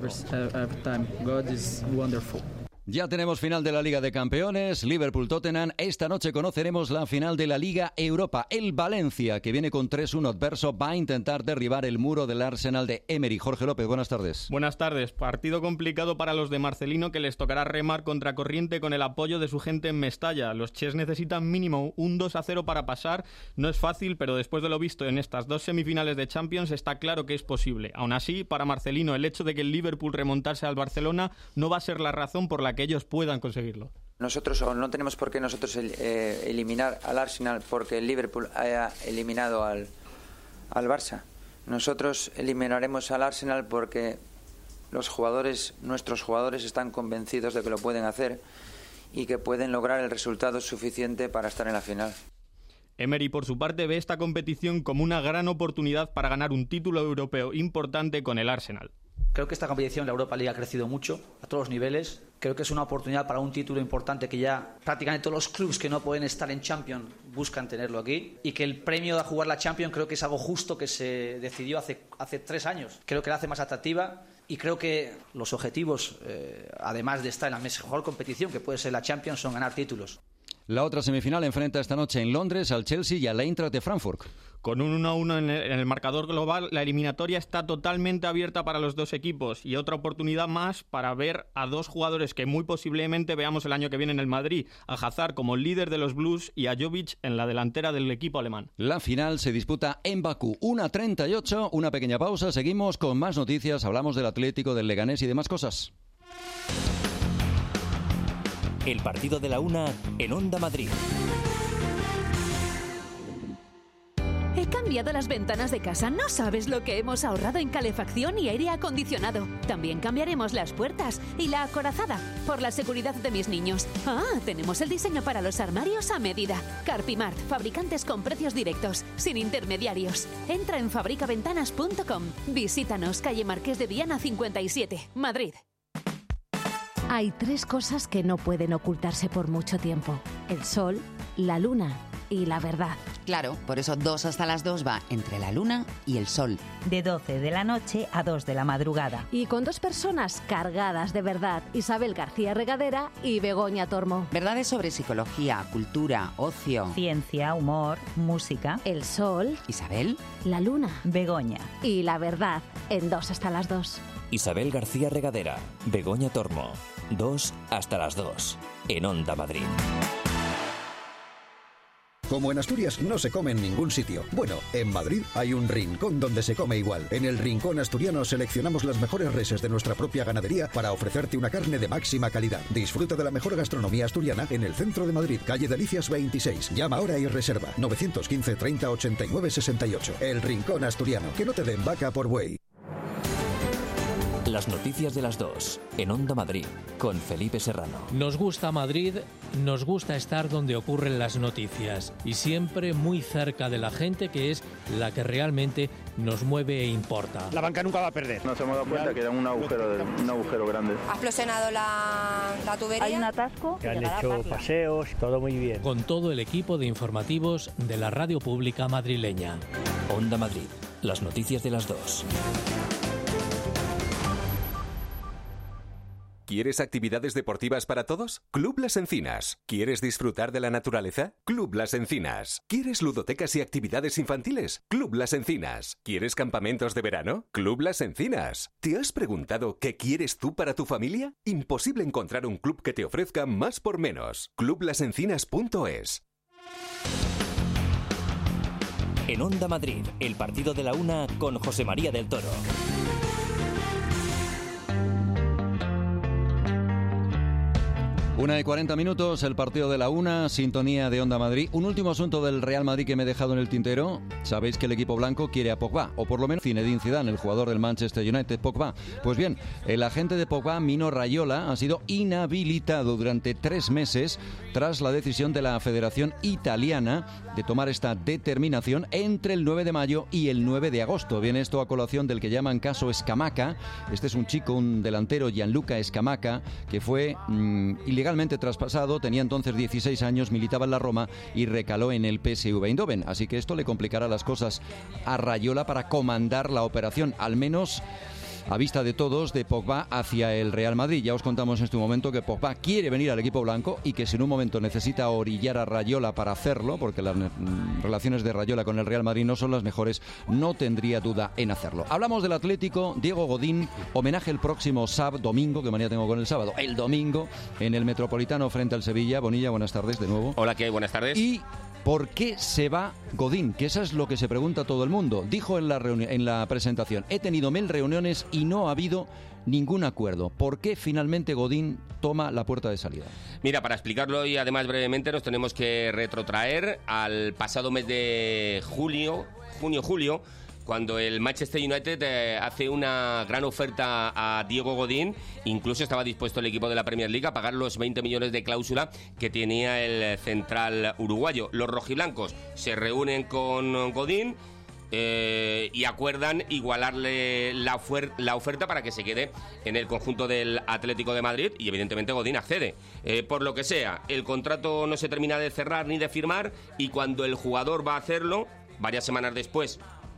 Ya tenemos final de la Liga de Campeones, Liverpool-Tottenham. Esta noche conoceremos la final de la Liga Europa. El Valencia, que viene con 3-1 adverso, va a intentar derribar el muro del Arsenal de Emery. Jorge López, buenas tardes. Buenas tardes. Partido complicado para los de Marcelino, que les tocará remar contracorriente con el apoyo de su gente en Mestalla. Los Ches necesitan mínimo un 2-0 para pasar. No es fácil, pero después de lo visto en estas dos semifinales de Champions, está claro que es posible. Aún así, para Marcelino, el hecho de que el Liverpool remontase al Barcelona no va a ser la razón por la que ellos puedan conseguirlo. Nosotros no tenemos por qué eliminar al Arsenal porque el Liverpool haya eliminado al Barça. Nosotros eliminaremos al Arsenal porque nuestros jugadores están convencidos de que lo pueden hacer y que pueden lograr el resultado suficiente para estar en la final. Emery, por su parte, ve esta competición como una gran oportunidad para ganar un título europeo importante con el Arsenal. Creo que esta competición, la Europa League, ha crecido mucho a todos los niveles. Creo que es una oportunidad para un título importante que ya prácticamente todos los clubes que no pueden estar en Champions buscan tenerlo aquí. Y que el premio a jugar la Champions creo que es algo justo que se decidió hace 3 años. Creo que la hace más atractiva y creo que los objetivos, además de estar en la mejor competición que puede ser la Champions, son ganar títulos. La otra semifinal enfrenta esta noche en Londres al Chelsea y al Eintracht de Frankfurt. Con un 1-1 en el marcador global, la eliminatoria está totalmente abierta para los dos equipos y otra oportunidad más para ver a dos jugadores que muy posiblemente veamos el año que viene en el Madrid, a Hazard como líder de los Blues y a Jovic en la delantera del equipo alemán. La final se disputa en Bakú, 1:38, una pequeña pausa, seguimos con más noticias, hablamos del Atlético, del Leganés y demás cosas. El partido de la una en Onda Madrid. He cambiado las ventanas de casa. No sabes lo que hemos ahorrado en calefacción y aire acondicionado. También cambiaremos las puertas y la acorazada por la seguridad de mis niños. Tenemos el diseño para los armarios a medida. Carpimart, fabricantes con precios directos, sin intermediarios. Entra en fabricaventanas.com. Visítanos, calle Marqués de Viana 57, Madrid. Hay 3 cosas que no pueden ocultarse por mucho tiempo: el sol, la luna y la verdad. Claro, por eso 2 hasta las 2 va entre la luna y el sol. De 12 de la noche a 2 de la madrugada. Y con 2 personas cargadas de verdad: Isabel García Regadera y Begoña Tormo. Verdades sobre psicología, cultura, ocio, ciencia, humor, música. El sol. Isabel. La luna. Begoña. Y la verdad, en 2 hasta las 2. Isabel García Regadera, Begoña Tormo, 2 hasta las 2, en Onda Madrid. Como en Asturias no se come en ningún sitio. Bueno, en Madrid hay un rincón donde se come igual. En el Rincón Asturiano seleccionamos las mejores reses de nuestra propia ganadería para ofrecerte una carne de máxima calidad. Disfruta de la mejor gastronomía asturiana en el centro de Madrid, calle Delicias 26. Llama ahora y reserva 915 30 89 68. El Rincón Asturiano. Que no te den vaca por buey. Las noticias de las 2, en Onda Madrid, con Felipe Serrano. Nos gusta Madrid, nos gusta estar donde ocurren las noticias y siempre muy cerca de la gente, que es la que realmente nos mueve e importa. La banca nunca va a perder. Nos hemos dado cuenta que era un agujero grande. Ha explosionado la tubería. Hay un atasco. Que han hecho paseos, todo muy bien. Con todo el equipo de informativos de la radio pública madrileña. Onda Madrid, las noticias de las 2. ¿Quieres actividades deportivas para todos? Club Las Encinas. ¿Quieres disfrutar de la naturaleza? Club Las Encinas. ¿Quieres ludotecas y actividades infantiles? Club Las Encinas. ¿Quieres campamentos de verano? Club Las Encinas. ¿Te has preguntado qué quieres tú para tu familia? Imposible encontrar un club que te ofrezca más por menos. Clublasencinas.es. En Onda Madrid, el partido de la una con José María del Toro. 1:40, el partido de la una, sintonía de Onda Madrid. Un último asunto del Real Madrid que me he dejado en el tintero. Sabéis que el equipo blanco quiere a Pogba, o por lo menos Zinedine Zidane, el jugador del Manchester United, Pogba. Pues bien, el agente de Pogba, Mino Raiola, ha sido inhabilitado durante 3 meses tras la decisión de la Federación Italiana de tomar esta determinación entre el 9 de mayo y el 9 de agosto. Viene esto a colación del que llaman caso Scamacca. Este es un chico, un delantero, Gianluca Scamacca, que fue ilegalmente traspasado, tenía entonces 16 años, militaba en la Roma y recaló en el PSV Eindhoven. Así que esto le complicará las cosas a Raiola para comandar la operación, al menos a vista de todos, de Pogba hacia el Real Madrid. Ya os contamos en este momento que Pogba quiere venir al equipo blanco y que si en un momento necesita orillar a Raiola para hacerlo, porque las relaciones de Raiola con el Real Madrid no son las mejores, no tendría duda en hacerlo. Hablamos del Atlético, Diego Godín, homenaje el próximo domingo, que manía tengo con el sábado, el domingo, en el Metropolitano frente al Sevilla. Bonilla, buenas tardes de nuevo. Hola, ¿qué hay? Buenas tardes. Y ¿por qué se va Godín? Que eso es lo que se pregunta todo el mundo. Dijo en la presentación: he tenido 1000 reuniones y no ha habido ningún acuerdo. ¿Por qué finalmente Godín toma la puerta de salida? Mira, para explicarlo y además brevemente nos tenemos que retrotraer al pasado mes de junio, cuando el Manchester United hace una gran oferta a Diego Godín. Incluso estaba dispuesto el equipo de la Premier League a pagar los 20 millones de cláusula que tenía el central uruguayo. Los rojiblancos se reúnen con Godín y acuerdan igualarle la oferta para que se quede en el conjunto del Atlético de Madrid, y evidentemente Godín accede. Por lo que sea, el contrato no se termina de cerrar ni de firmar, y cuando el jugador va a hacerlo, varias semanas después,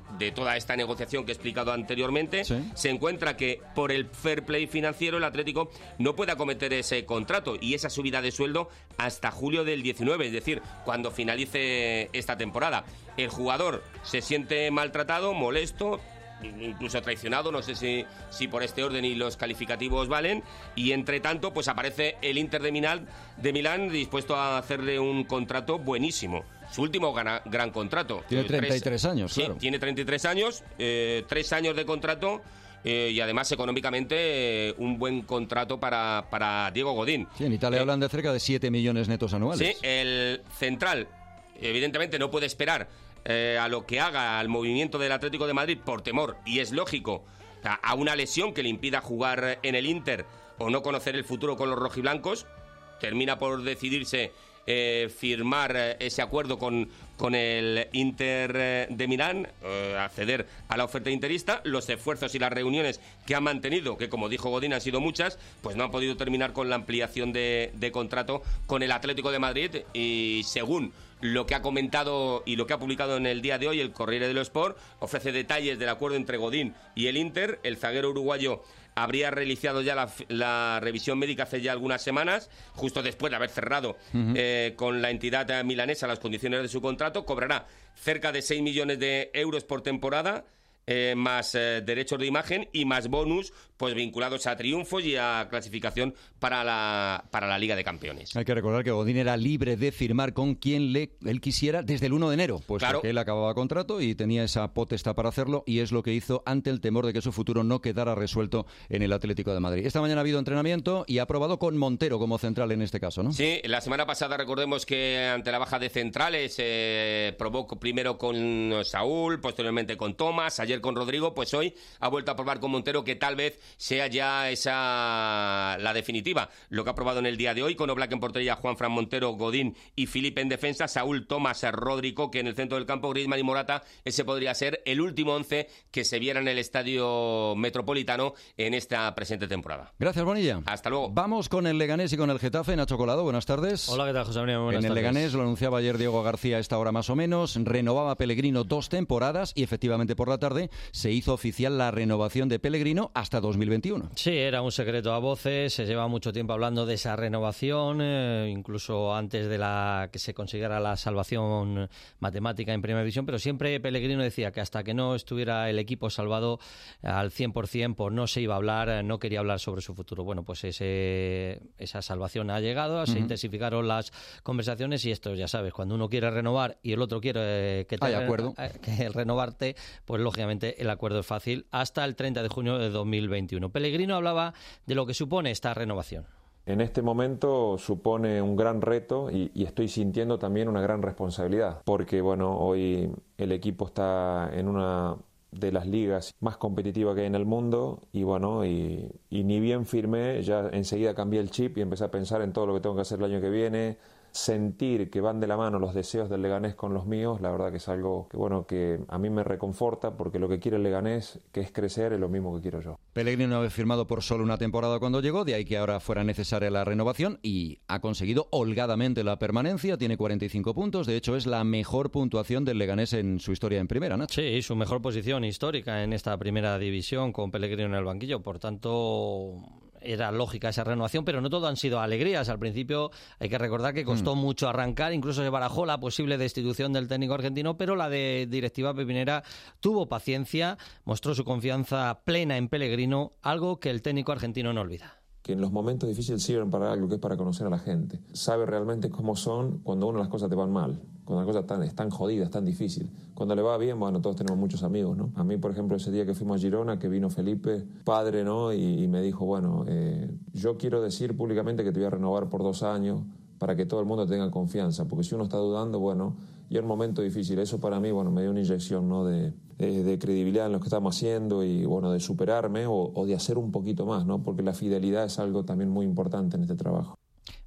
de toda esta negociación que he explicado anteriormente, se encuentra que por el fair play financiero el Atlético no puede acometer ese contrato y esa subida de sueldo hasta julio del 19, es decir, cuando finalice esta temporada. El jugador se siente maltratado, molesto, incluso traicionado, no sé si por este orden y los calificativos valen, y entre tanto pues aparece el Inter de Milán dispuesto a hacerle un contrato buenísimo, su último gran contrato. Tiene 33 años, sí, claro. Tiene 33 años, 3 años de contrato, y además económicamente un buen contrato para Diego Godín. Sí, en Italia hablan de cerca de 7 millones netos anuales. Sí, el central evidentemente no puede esperar a lo que haga al movimiento del Atlético de Madrid por temor, y es lógico, a una lesión que le impida jugar en el Inter o no conocer el futuro con los rojiblancos. Termina por decidirse firmar ese acuerdo con el Inter de Milán, acceder a la oferta interista. Los esfuerzos y las reuniones que han mantenido, que como dijo Godín han sido muchas, pues no han podido terminar con la ampliación de contrato con el Atlético de Madrid, y según lo que ha comentado y lo que ha publicado en el día de hoy el Corriere dello Sport, ofrece detalles del acuerdo entre Godín y el Inter. El zaguero uruguayo habría realizado ya la revisión médica hace ya algunas semanas, justo después de haber cerrado con la entidad milanesa las condiciones de su contrato. Cobrará cerca de 6 millones de euros por temporada, más derechos de imagen y más bonus, pues vinculados a triunfos y a clasificación para la Liga de Campeones. Hay que recordar que Godín era libre de firmar con quien él quisiera desde el 1 de enero, pues claro, porque él acababa contrato y tenía esa potestad para hacerlo, y es lo que hizo ante el temor de que su futuro no quedara resuelto en el Atlético de Madrid. Esta mañana ha habido entrenamiento y ha probado con Montero como central en este caso, ¿no? Sí, la semana pasada recordemos que ante la baja de centrales probó primero con Saúl, posteriormente con Tomás, ayer con Rodrigo, pues hoy ha vuelto a probar con Montero, que tal vez sea ya esa la definitiva. Lo que ha probado en el día de hoy, con Oblak en portería, Juanfran, Montero, Godín y Felipe en defensa, Saúl, Tomás, Rodrigo, que en el centro del campo, Griezmann y Morata. Ese podría ser el último 11 que se viera en el Estadio Metropolitano en esta presente temporada. Gracias, Bonilla. Hasta luego. Vamos con el Leganés y con el Getafe. Nacho Colado, buenas tardes. Hola, ¿qué tal, José María? Buenas tardes. En el Leganés, lo anunciaba ayer Diego García a esta hora más o menos, renovaba Pellegrino 2 temporadas y efectivamente por la tarde se hizo oficial la renovación de Pellegrino hasta 2021. Sí, era un secreto a voces, se lleva mucho tiempo hablando de esa renovación, incluso antes de que se consiguiera la salvación matemática en Primera División, pero siempre Pellegrino decía que hasta que no estuviera el equipo salvado al 100%, pues no se iba a hablar, no quería hablar sobre su futuro. Bueno, pues esa salvación ha llegado, se intensificaron las conversaciones, y esto ya sabes, cuando uno quiere renovar y el otro quiere que renovarte, pues lógicamente el acuerdo es fácil hasta el 30 de junio de 2021. Pellegrino hablaba de lo que supone esta renovación. En este momento supone un gran reto y estoy sintiendo también una gran responsabilidad, porque bueno, hoy el equipo está en una de las ligas más competitivas que hay en el mundo, y bueno, y ni bien firmé, ya enseguida cambié el chip y empecé a pensar en todo lo que tengo que hacer el año que viene. Sentir que van de la mano los deseos del Leganés con los míos, la verdad que es algo que a mí me reconforta, porque lo que quiere el Leganés, que es crecer, es lo mismo que quiero yo. Pellegrino había firmado por solo una temporada cuando llegó, de ahí que ahora fuera necesaria la renovación, y ha conseguido holgadamente la permanencia, tiene 45 puntos, de hecho es la mejor puntuación del Leganés en su historia en primera, Nacho. Sí, su mejor posición histórica en esta primera división con Pellegrino en el banquillo, por tanto era lógica esa renovación, pero no todo han sido alegrías. Al principio hay que recordar que costó mucho arrancar, incluso se barajó la posible destitución del técnico argentino, pero la directiva pepinera tuvo paciencia, mostró su confianza plena en Pellegrino, algo que el técnico argentino no olvida. Que en los momentos difíciles sirven para algo, que es para conocer a la gente. Sabe realmente cómo son cuando las cosas te van mal, cuando las cosas están jodidas, tan difícil. Cuando le va bien, bueno, todos tenemos muchos amigos, ¿no? A mí, por ejemplo, ese día que fuimos a Girona, que vino Felipe, padre, ¿no? Y me dijo, bueno, yo quiero decir públicamente que te voy a renovar por 2 años para que todo el mundo tenga confianza, porque si uno está dudando, bueno, y es un momento difícil. Eso para mí, bueno, me dio una inyección, ¿no? de credibilidad en lo que estamos haciendo y, bueno, de superarme o de hacer un poquito más, ¿no? Porque la fidelidad es algo también muy importante en este trabajo.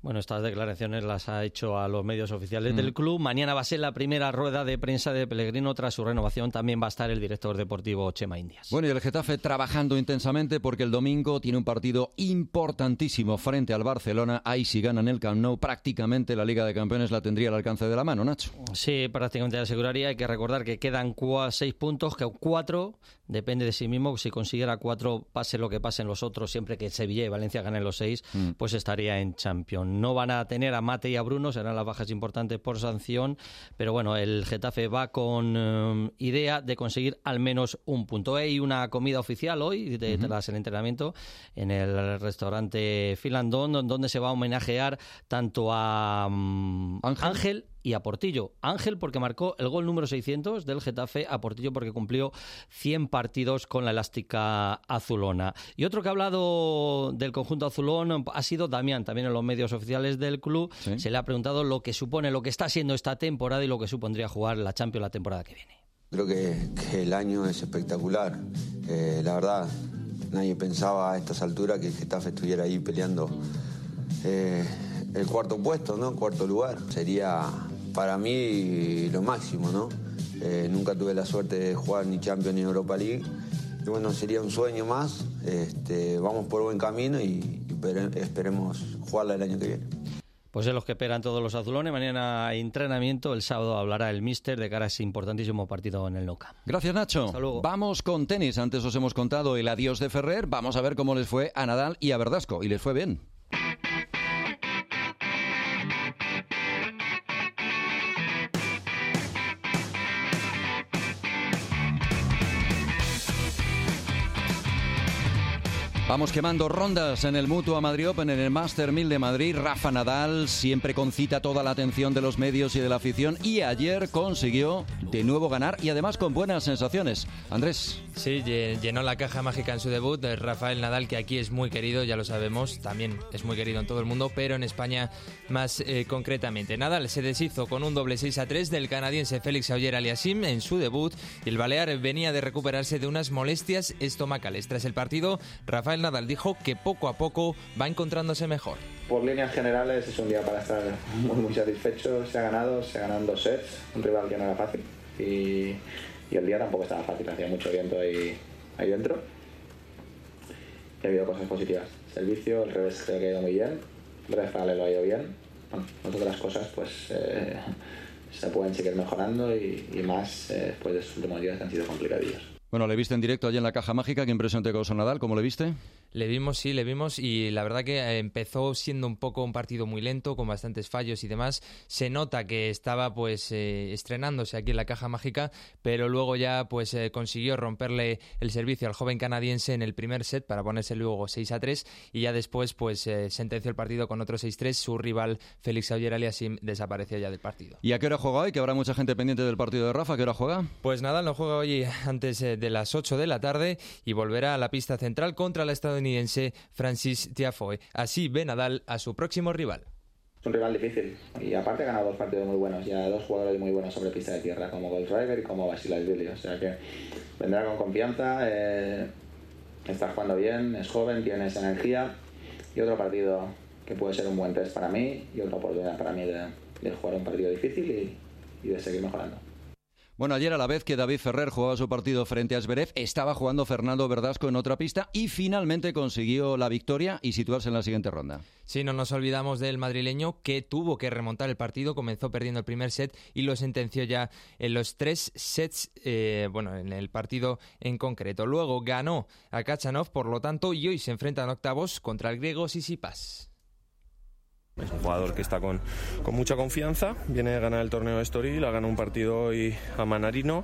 Bueno, estas declaraciones las ha hecho a los medios oficiales del club. Mañana va a ser la primera rueda de prensa de Pellegrino. Tras su renovación también va a estar el director deportivo Chema Indias. Bueno, y el Getafe trabajando intensamente porque el domingo tiene un partido importantísimo frente al Barcelona. Ahí si ganan el Camp Nou, prácticamente la Liga de Campeones la tendría al alcance de la mano, Nacho. Sí, prácticamente la aseguraría. Hay que recordar que quedan 6 puntos, que 4 depende de sí mismo. Si consiguiera 4, pase lo que pase en los otros, siempre que Sevilla y Valencia ganen los 6, pues estaría en Champions. No van a tener a Mate y a Bruno, serán las bajas importantes por sanción, pero bueno, el Getafe va con idea de conseguir al menos un punto. Hay una comida oficial hoy, tras el entrenamiento, en el restaurante Finlandón, donde se va a homenajear tanto a Ángel y a Portillo. Ángel porque marcó el gol número 600 del Getafe, a Portillo porque cumplió 100 partidos con la elástica azulona. Y otro que ha hablado del conjunto azulón ha sido Damián, también en los medios oficiales del club. ¿Sí? Se le ha preguntado lo que supone, lo que está siendo esta temporada y lo que supondría jugar la Champions la temporada que viene. Creo que el año es espectacular. La verdad, nadie pensaba a estas alturas que el Getafe estuviera ahí peleando el cuarto puesto, ¿no? Cuarto lugar. Sería para mí lo máximo, ¿no? Nunca tuve la suerte de jugar ni Champions ni Europa League. Y bueno, sería un sueño más. Vamos por buen camino y esperemos jugarla el año que viene. Pues es los que esperan todos los azulones. Mañana hay entrenamiento. El sábado hablará el míster de cara a ese importantísimo partido en el Nou Camp. Gracias, Nacho. Hasta luego. Vamos con tenis. Antes os hemos contado el adiós de Ferrer. Vamos a ver cómo les fue a Nadal y a Verdasco. Y les fue bien. Vamos quemando rondas en el Mutua Madrid Open, en el Master 1000 de Madrid. Rafa Nadal siempre concita toda la atención de los medios y de la afición, y ayer consiguió de nuevo ganar y además con buenas sensaciones. Andrés. Sí, llenó la caja mágica en su debut. Rafael Nadal, que aquí es muy querido, ya lo sabemos, también es muy querido en todo el mundo, pero en España más concretamente. Nadal se deshizo con un doble 6-3 del canadiense Félix Auger-Aliassime en su debut, y el balear venía de recuperarse de unas molestias estomacales. Tras el partido, Rafael Nadal dijo que poco a poco va encontrándose mejor. Por líneas generales es un día para estar muy satisfecho. Se ha ganado en 2 sets, un rival que no era fácil, y el día tampoco estaba fácil, hacía mucho viento ahí dentro, y ha habido cosas positivas. Servicio, el revés creo que ha ido muy bien, el revés lo ha ido bien. Bueno, las otras cosas pues se pueden seguir mejorando, y más después de sus últimos días que han sido complicadillos. Bueno, le viste en directo allí en la caja mágica. ¿Qué impresión te causó Nadal? ¿Cómo le viste? Le vimos, y la verdad que empezó siendo un partido muy lento, con bastantes fallos y demás. Se nota que estaba estrenándose aquí en la caja mágica, pero luego ya consiguió romperle el servicio al joven canadiense en el primer set para ponerse luego 6-3, y ya después sentenció el partido con otro 6-3. Su rival Félix Auger-Aliassime desapareció ya del partido. ¿Y a qué hora juega hoy? Que habrá mucha gente pendiente del partido de Rafa. ¿A qué hora juega? Pues Nadal no juega hoy antes de las 8 de la tarde y volverá a la pista central contra la estadounidense Francis Tiafoe. Así ve Nadal a su próximo rival. Es un rival difícil, y aparte ha ganado 2 partidos muy buenos, ya 2 jugadores muy buenos sobre pista de tierra, como Goldschreiber y como Basilashvili, o sea que vendrá con confianza, está jugando bien, es joven, tiene esa energía, y otro partido que puede ser un buen test para mí, y otra oportunidad para mí de jugar un partido difícil y de seguir mejorando. Bueno, ayer a la vez que David Ferrer jugaba su partido frente a Zverev, estaba jugando Fernando Verdasco en otra pista y finalmente consiguió la victoria y situarse en la siguiente ronda. Sí, no nos olvidamos del madrileño, que tuvo que remontar el partido, comenzó perdiendo el primer set y lo sentenció ya en los 3 sets, en el partido en concreto. Luego ganó a Khachanov, por lo tanto, y hoy se enfrentan octavos contra el griego Tsitsipas. Es un jugador que está con mucha confianza, viene de ganar el torneo de Estoril, ha ganado un partido hoy a Manarino,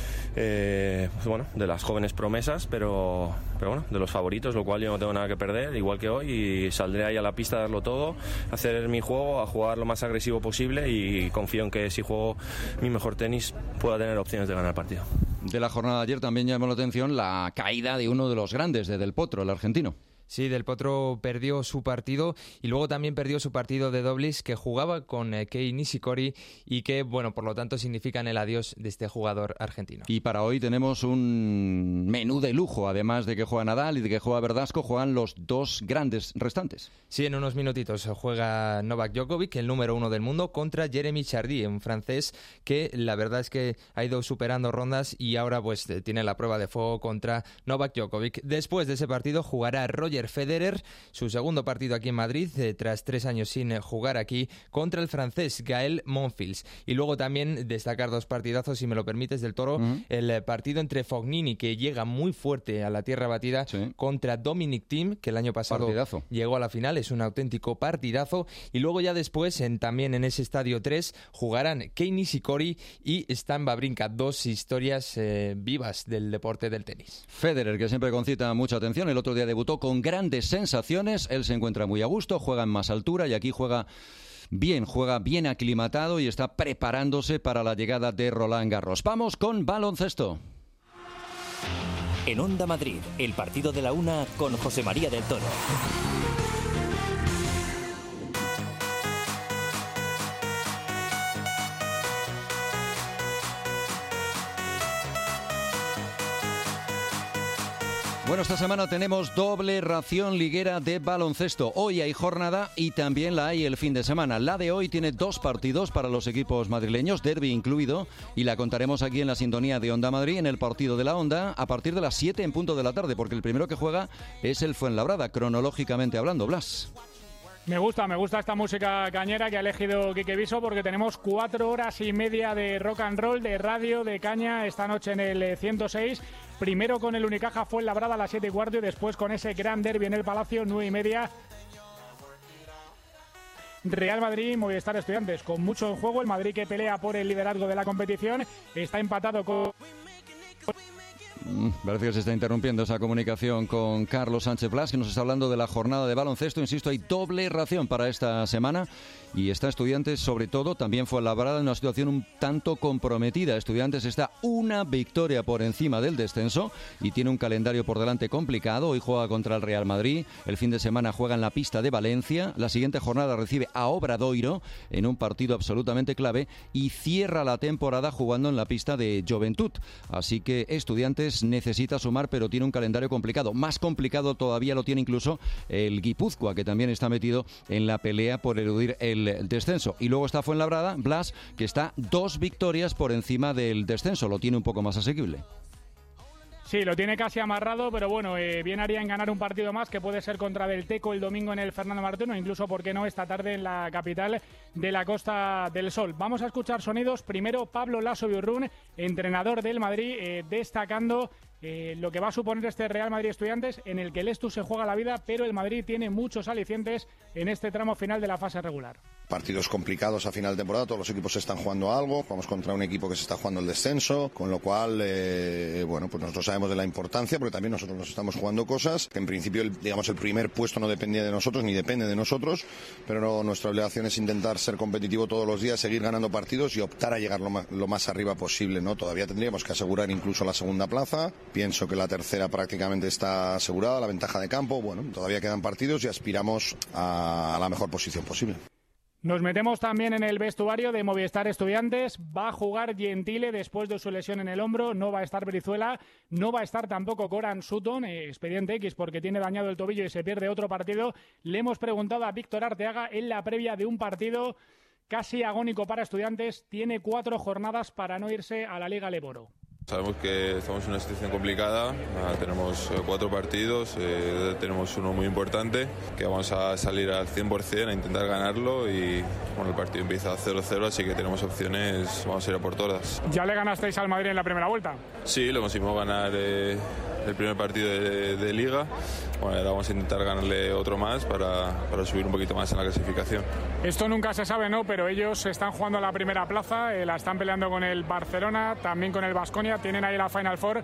de las jóvenes promesas, pero de los favoritos, lo cual yo no tengo nada que perder, igual que hoy, y saldré ahí a la pista a darlo todo, a hacer mi juego, a jugar lo más agresivo posible, y confío en que si juego mi mejor tenis pueda tener opciones de ganar el partido. De la jornada de ayer también llamó la atención la caída de uno de los grandes, de Del Potro, el argentino. Sí, Del Potro perdió su partido y luego también perdió su partido de dobles que jugaba con Kei Nishikori y que, bueno, por lo tanto significan el adiós de este jugador argentino. Y para hoy tenemos un menú de lujo, además de que juega Nadal y de que juega Verdasco, juegan los dos grandes restantes. Sí, en unos minutitos juega Novak Djokovic, el número 1 del mundo, contra Jeremy Chardy, un francés que la verdad es que ha ido superando rondas y ahora pues tiene la prueba de fuego contra Novak Djokovic. Después de ese partido jugará Roger Federer, su segundo partido aquí en Madrid, tras 3 años sin jugar aquí, contra el francés Gael Monfils. Y luego también destacar 2 partidazos, si me lo permites, del Toro. El partido entre Fognini, que llega muy fuerte a la tierra batida, contra Dominic Thiem, que el año pasado llegó a la final, es un auténtico partidazo. Y luego ya después, también en ese estadio 3, jugarán Kei Nishikori y Stan Wawrinka, 2 historias vivas del deporte del tenis. Federer, que siempre concita mucha atención, el otro día debutó con grandes sensaciones, él se encuentra muy a gusto, juega en más altura y aquí juega bien aclimatado y está preparándose para la llegada de Roland Garros. Vamos con baloncesto. En Onda Madrid, el partido de la una con José María del Toro. Bueno, esta semana tenemos doble ración liguera de baloncesto. Hoy hay jornada y también la hay el fin de semana. La de hoy tiene 2 partidos para los equipos madrileños, derbi incluido, y la contaremos aquí en la sintonía de Onda Madrid, en el partido de la Onda, a partir de las 7 en punto de la tarde, porque el primero que juega es el Fuenlabrada, cronológicamente hablando. Blas. Me gusta esta música cañera que ha elegido Quique Viso, porque tenemos 4 horas y media de rock and roll, de radio, de caña esta noche en el 106. Primero con el Unicaja Fuenlabrada a las 7:15 y después con ese gran derbi en el Palacio, 9:30. Real Madrid y Movistar Estudiantes, con mucho en juego. El Madrid, que pelea por el liderazgo de la competición, está empatado con... Parece que se está interrumpiendo esa comunicación con Carlos Sánchez Blas, que nos está hablando de la jornada de baloncesto. Insisto, hay doble ración para esta semana y está Estudiantes, sobre todo, también Fuenlabrada en una situación un tanto comprometida. Estudiantes está una victoria por encima del descenso y tiene un calendario por delante complicado. Hoy juega contra el Real Madrid, el fin de semana juega en la pista de Valencia, la siguiente jornada recibe a Obradoiro en un partido absolutamente clave y cierra la temporada jugando en la pista de Juventud. Así que Estudiantes necesita sumar, pero tiene un calendario complicado. Más complicado todavía lo tiene incluso el Guipúzcoa, que también está metido en la pelea por eludir el descenso. Y luego está Fuenlabrada, Blas, que está 2 victorias por encima del descenso. Lo tiene un poco más asequible. Sí, lo tiene casi amarrado, pero bueno, bien haría en ganar un partido más, que puede ser contra Del Teco el domingo en el Fernando Martín, o incluso, ¿por qué no?, esta tarde en la capital de la Costa del Sol. Vamos a escuchar sonidos. Primero, Pablo Lasso Biurrún, entrenador del Madrid, destacando lo que va a suponer este Real Madrid Estudiantes, en el que el Estu se juega la vida, pero el Madrid tiene muchos alicientes en este tramo final de la fase regular. Partidos complicados a final de temporada, todos los equipos están jugando algo, vamos contra un equipo que se está jugando el descenso, con lo cual, bueno, pues nosotros sabemos de la importancia, porque también nosotros nos estamos jugando cosas, que en principio, digamos, el primer puesto no dependía de nosotros, ni depende de nosotros, pero nuestra obligación es intentar ser competitivo todos los días, seguir ganando partidos y optar a llegar lo más arriba posible, ¿no? Todavía tendríamos que asegurar incluso la segunda plaza, pienso que la tercera prácticamente está asegurada, la ventaja de campo, bueno, todavía quedan partidos y aspiramos a la mejor posición posible. Nos metemos también en el vestuario de Movistar Estudiantes. Va a jugar Gentile después de su lesión en el hombro. No va a estar Brizuela. No va a estar tampoco Goran Sutton, expediente X, porque tiene dañado el tobillo y se pierde otro partido. Le hemos preguntado a Víctor Arteaga en la previa de un partido casi agónico para Estudiantes. Tiene 4 jornadas para no irse a la Liga Leboro. Sabemos que estamos en una situación complicada, tenemos 4 partidos, tenemos uno muy importante, que vamos a salir al 100% a intentar ganarlo y bueno, el partido empieza a 0-0, así que tenemos opciones, vamos a ir a por todas. ¿Ya le ganasteis al Madrid en la primera vuelta? Sí, lo conseguimos ganar el primer partido de Liga. Bueno, ahora vamos a intentar ganarle otro más para subir un poquito más en la clasificación. Esto nunca se sabe, ¿no? Pero ellos están jugando a la primera plaza, la están peleando con el Barcelona, también con el Baskonia, tienen ahí la Final Four,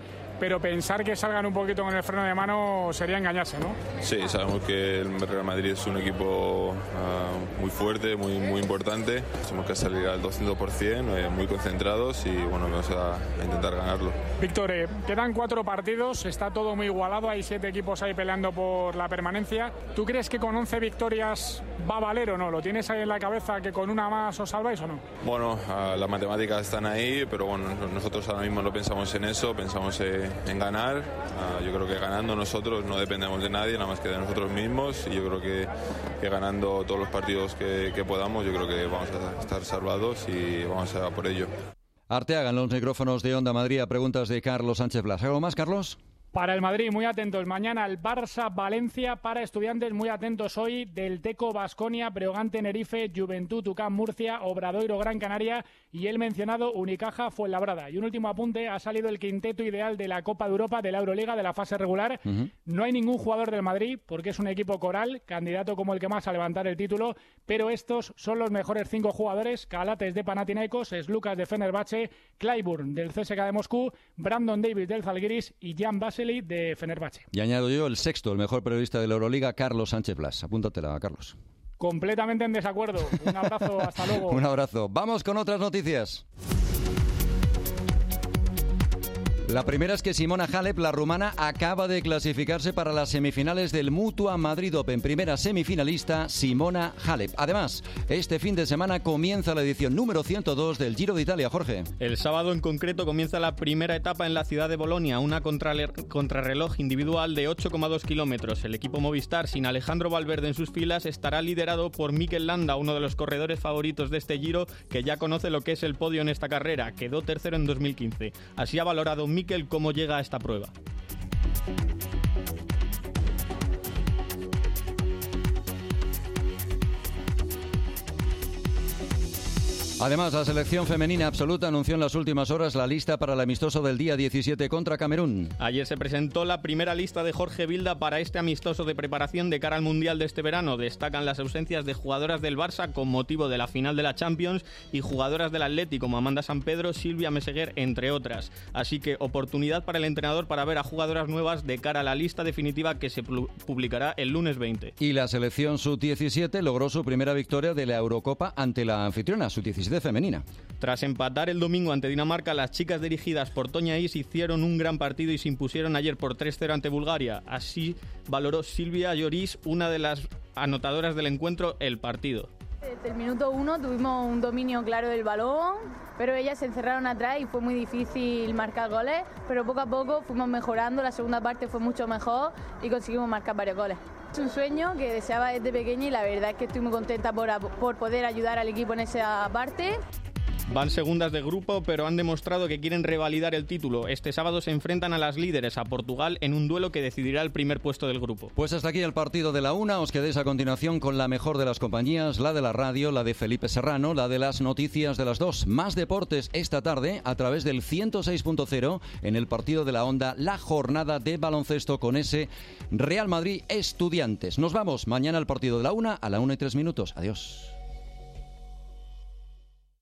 pero pensar que salgan un poquito con el freno de mano sería engañarse, ¿no? Sí, sabemos que el Real Madrid es un equipo muy fuerte, muy importante. Tenemos que salir al 200%, muy concentrados y bueno, vamos a intentar ganarlo. Víctor, quedan 4 partidos, está todo muy igualado, hay 7 equipos ahí peleando por la permanencia. ¿Tú crees que con 11 victorias va a valer o no? ¿Lo tienes ahí en la cabeza que con una más os salváis o no? Bueno, las matemáticas están ahí, pero bueno, nosotros ahora mismo no pensamos en eso, pensamos en ganar. Yo creo que ganando nosotros no dependemos de nadie, nada más que de nosotros mismos, y yo creo que ganando todos los partidos que podamos, yo creo que vamos a estar salvados y vamos a por ello. Arteaga en los micrófonos de Onda Madrid a preguntas de Carlos Sánchez Blas. ¿Algo más, Carlos? Para el Madrid, muy atentos. Mañana el Barça-Valencia. Para Estudiantes, muy atentos hoy. Del Teco, Baskonia, Breogán, Tenerife, Juventud, UCAM, Murcia, Obradoiro, Gran Canaria y el mencionado Unicaja, Fuenlabrada. Y un último apunte, ha salido el quinteto ideal de la Copa de Europa, de la Euroliga, de la fase regular. No hay ningún jugador del Madrid, porque es un equipo coral, candidato como el que más a levantar el título, pero estos son los mejores 5 jugadores: Calates de Panathinaikos, Slukas de Fenerbahce, Clyburn del CSKA de Moscú, Brandon Davis del Zalgiris y Jan Baseli de Fenerbahce. Y añado yo el sexto, el mejor periodista de la Euroliga, Carlos Sánchez Blas. Apúntatela, Carlos. Completamente en desacuerdo. Un abrazo, hasta luego. Un abrazo. Vamos con otras noticias. La primera es que Simona Halep, la rumana, acaba de clasificarse para las semifinales del Mutua Madrid Open. Primera semifinalista, Simona Halep. Además, este fin de semana comienza la edición número 102 del Giro de Italia, Jorge. El sábado en concreto comienza la primera etapa en la ciudad de Bolonia, una contrarreloj individual de 8,2 kilómetros. El equipo Movistar, sin Alejandro Valverde en sus filas, estará liderado por Mikel Landa, uno de los corredores favoritos de este Giro, que ya conoce lo que es el podio en esta carrera. Quedó tercero en 2015. Así ha valorado Mikel cómo llega a esta prueba. Además, la selección femenina absoluta anunció en las últimas horas la lista para el amistoso del día 17 contra Camerún. Ayer se presentó la primera lista de Jorge Vilda para este amistoso de preparación de cara al Mundial de este verano. Destacan las ausencias de jugadoras del Barça con motivo de la final de la Champions y jugadoras del Atleti como Amanda Sampedro, Silvia Meseguer, entre otras. Así que oportunidad para el entrenador para ver a jugadoras nuevas de cara a la lista definitiva que se publicará el lunes 20. Y la selección sub-17 logró su primera victoria de la Eurocopa ante la anfitriona sub-17 femenina. Tras empatar el domingo ante Dinamarca, las chicas dirigidas por Toña Is hicieron un gran partido y se impusieron ayer por 3-0 ante Bulgaria. Así valoró Silvia Lloris, una de las anotadoras del encuentro, el partido. Desde el minuto 1 tuvimos un dominio claro del balón, pero ellas se encerraron atrás y fue muy difícil marcar goles, pero poco a poco fuimos mejorando, la segunda parte fue mucho mejor y conseguimos marcar varios goles. Es un sueño que deseaba desde pequeña y la verdad es que estoy muy contenta por poder ayudar al equipo en esa parte. Van segundas de grupo, pero han demostrado que quieren revalidar el título. Este sábado se enfrentan a las líderes, a Portugal, en un duelo que decidirá el primer puesto del grupo. Pues hasta aquí el partido de la una. Os quedéis a continuación con la mejor de las compañías, la de la radio, la de Felipe Serrano, la de las noticias de las dos. Más deportes esta tarde a través del 106.0 en el partido de la Onda, la jornada de baloncesto con ese Real Madrid Estudiantes. Nos vamos mañana al partido de la una a la 1:03. Adiós.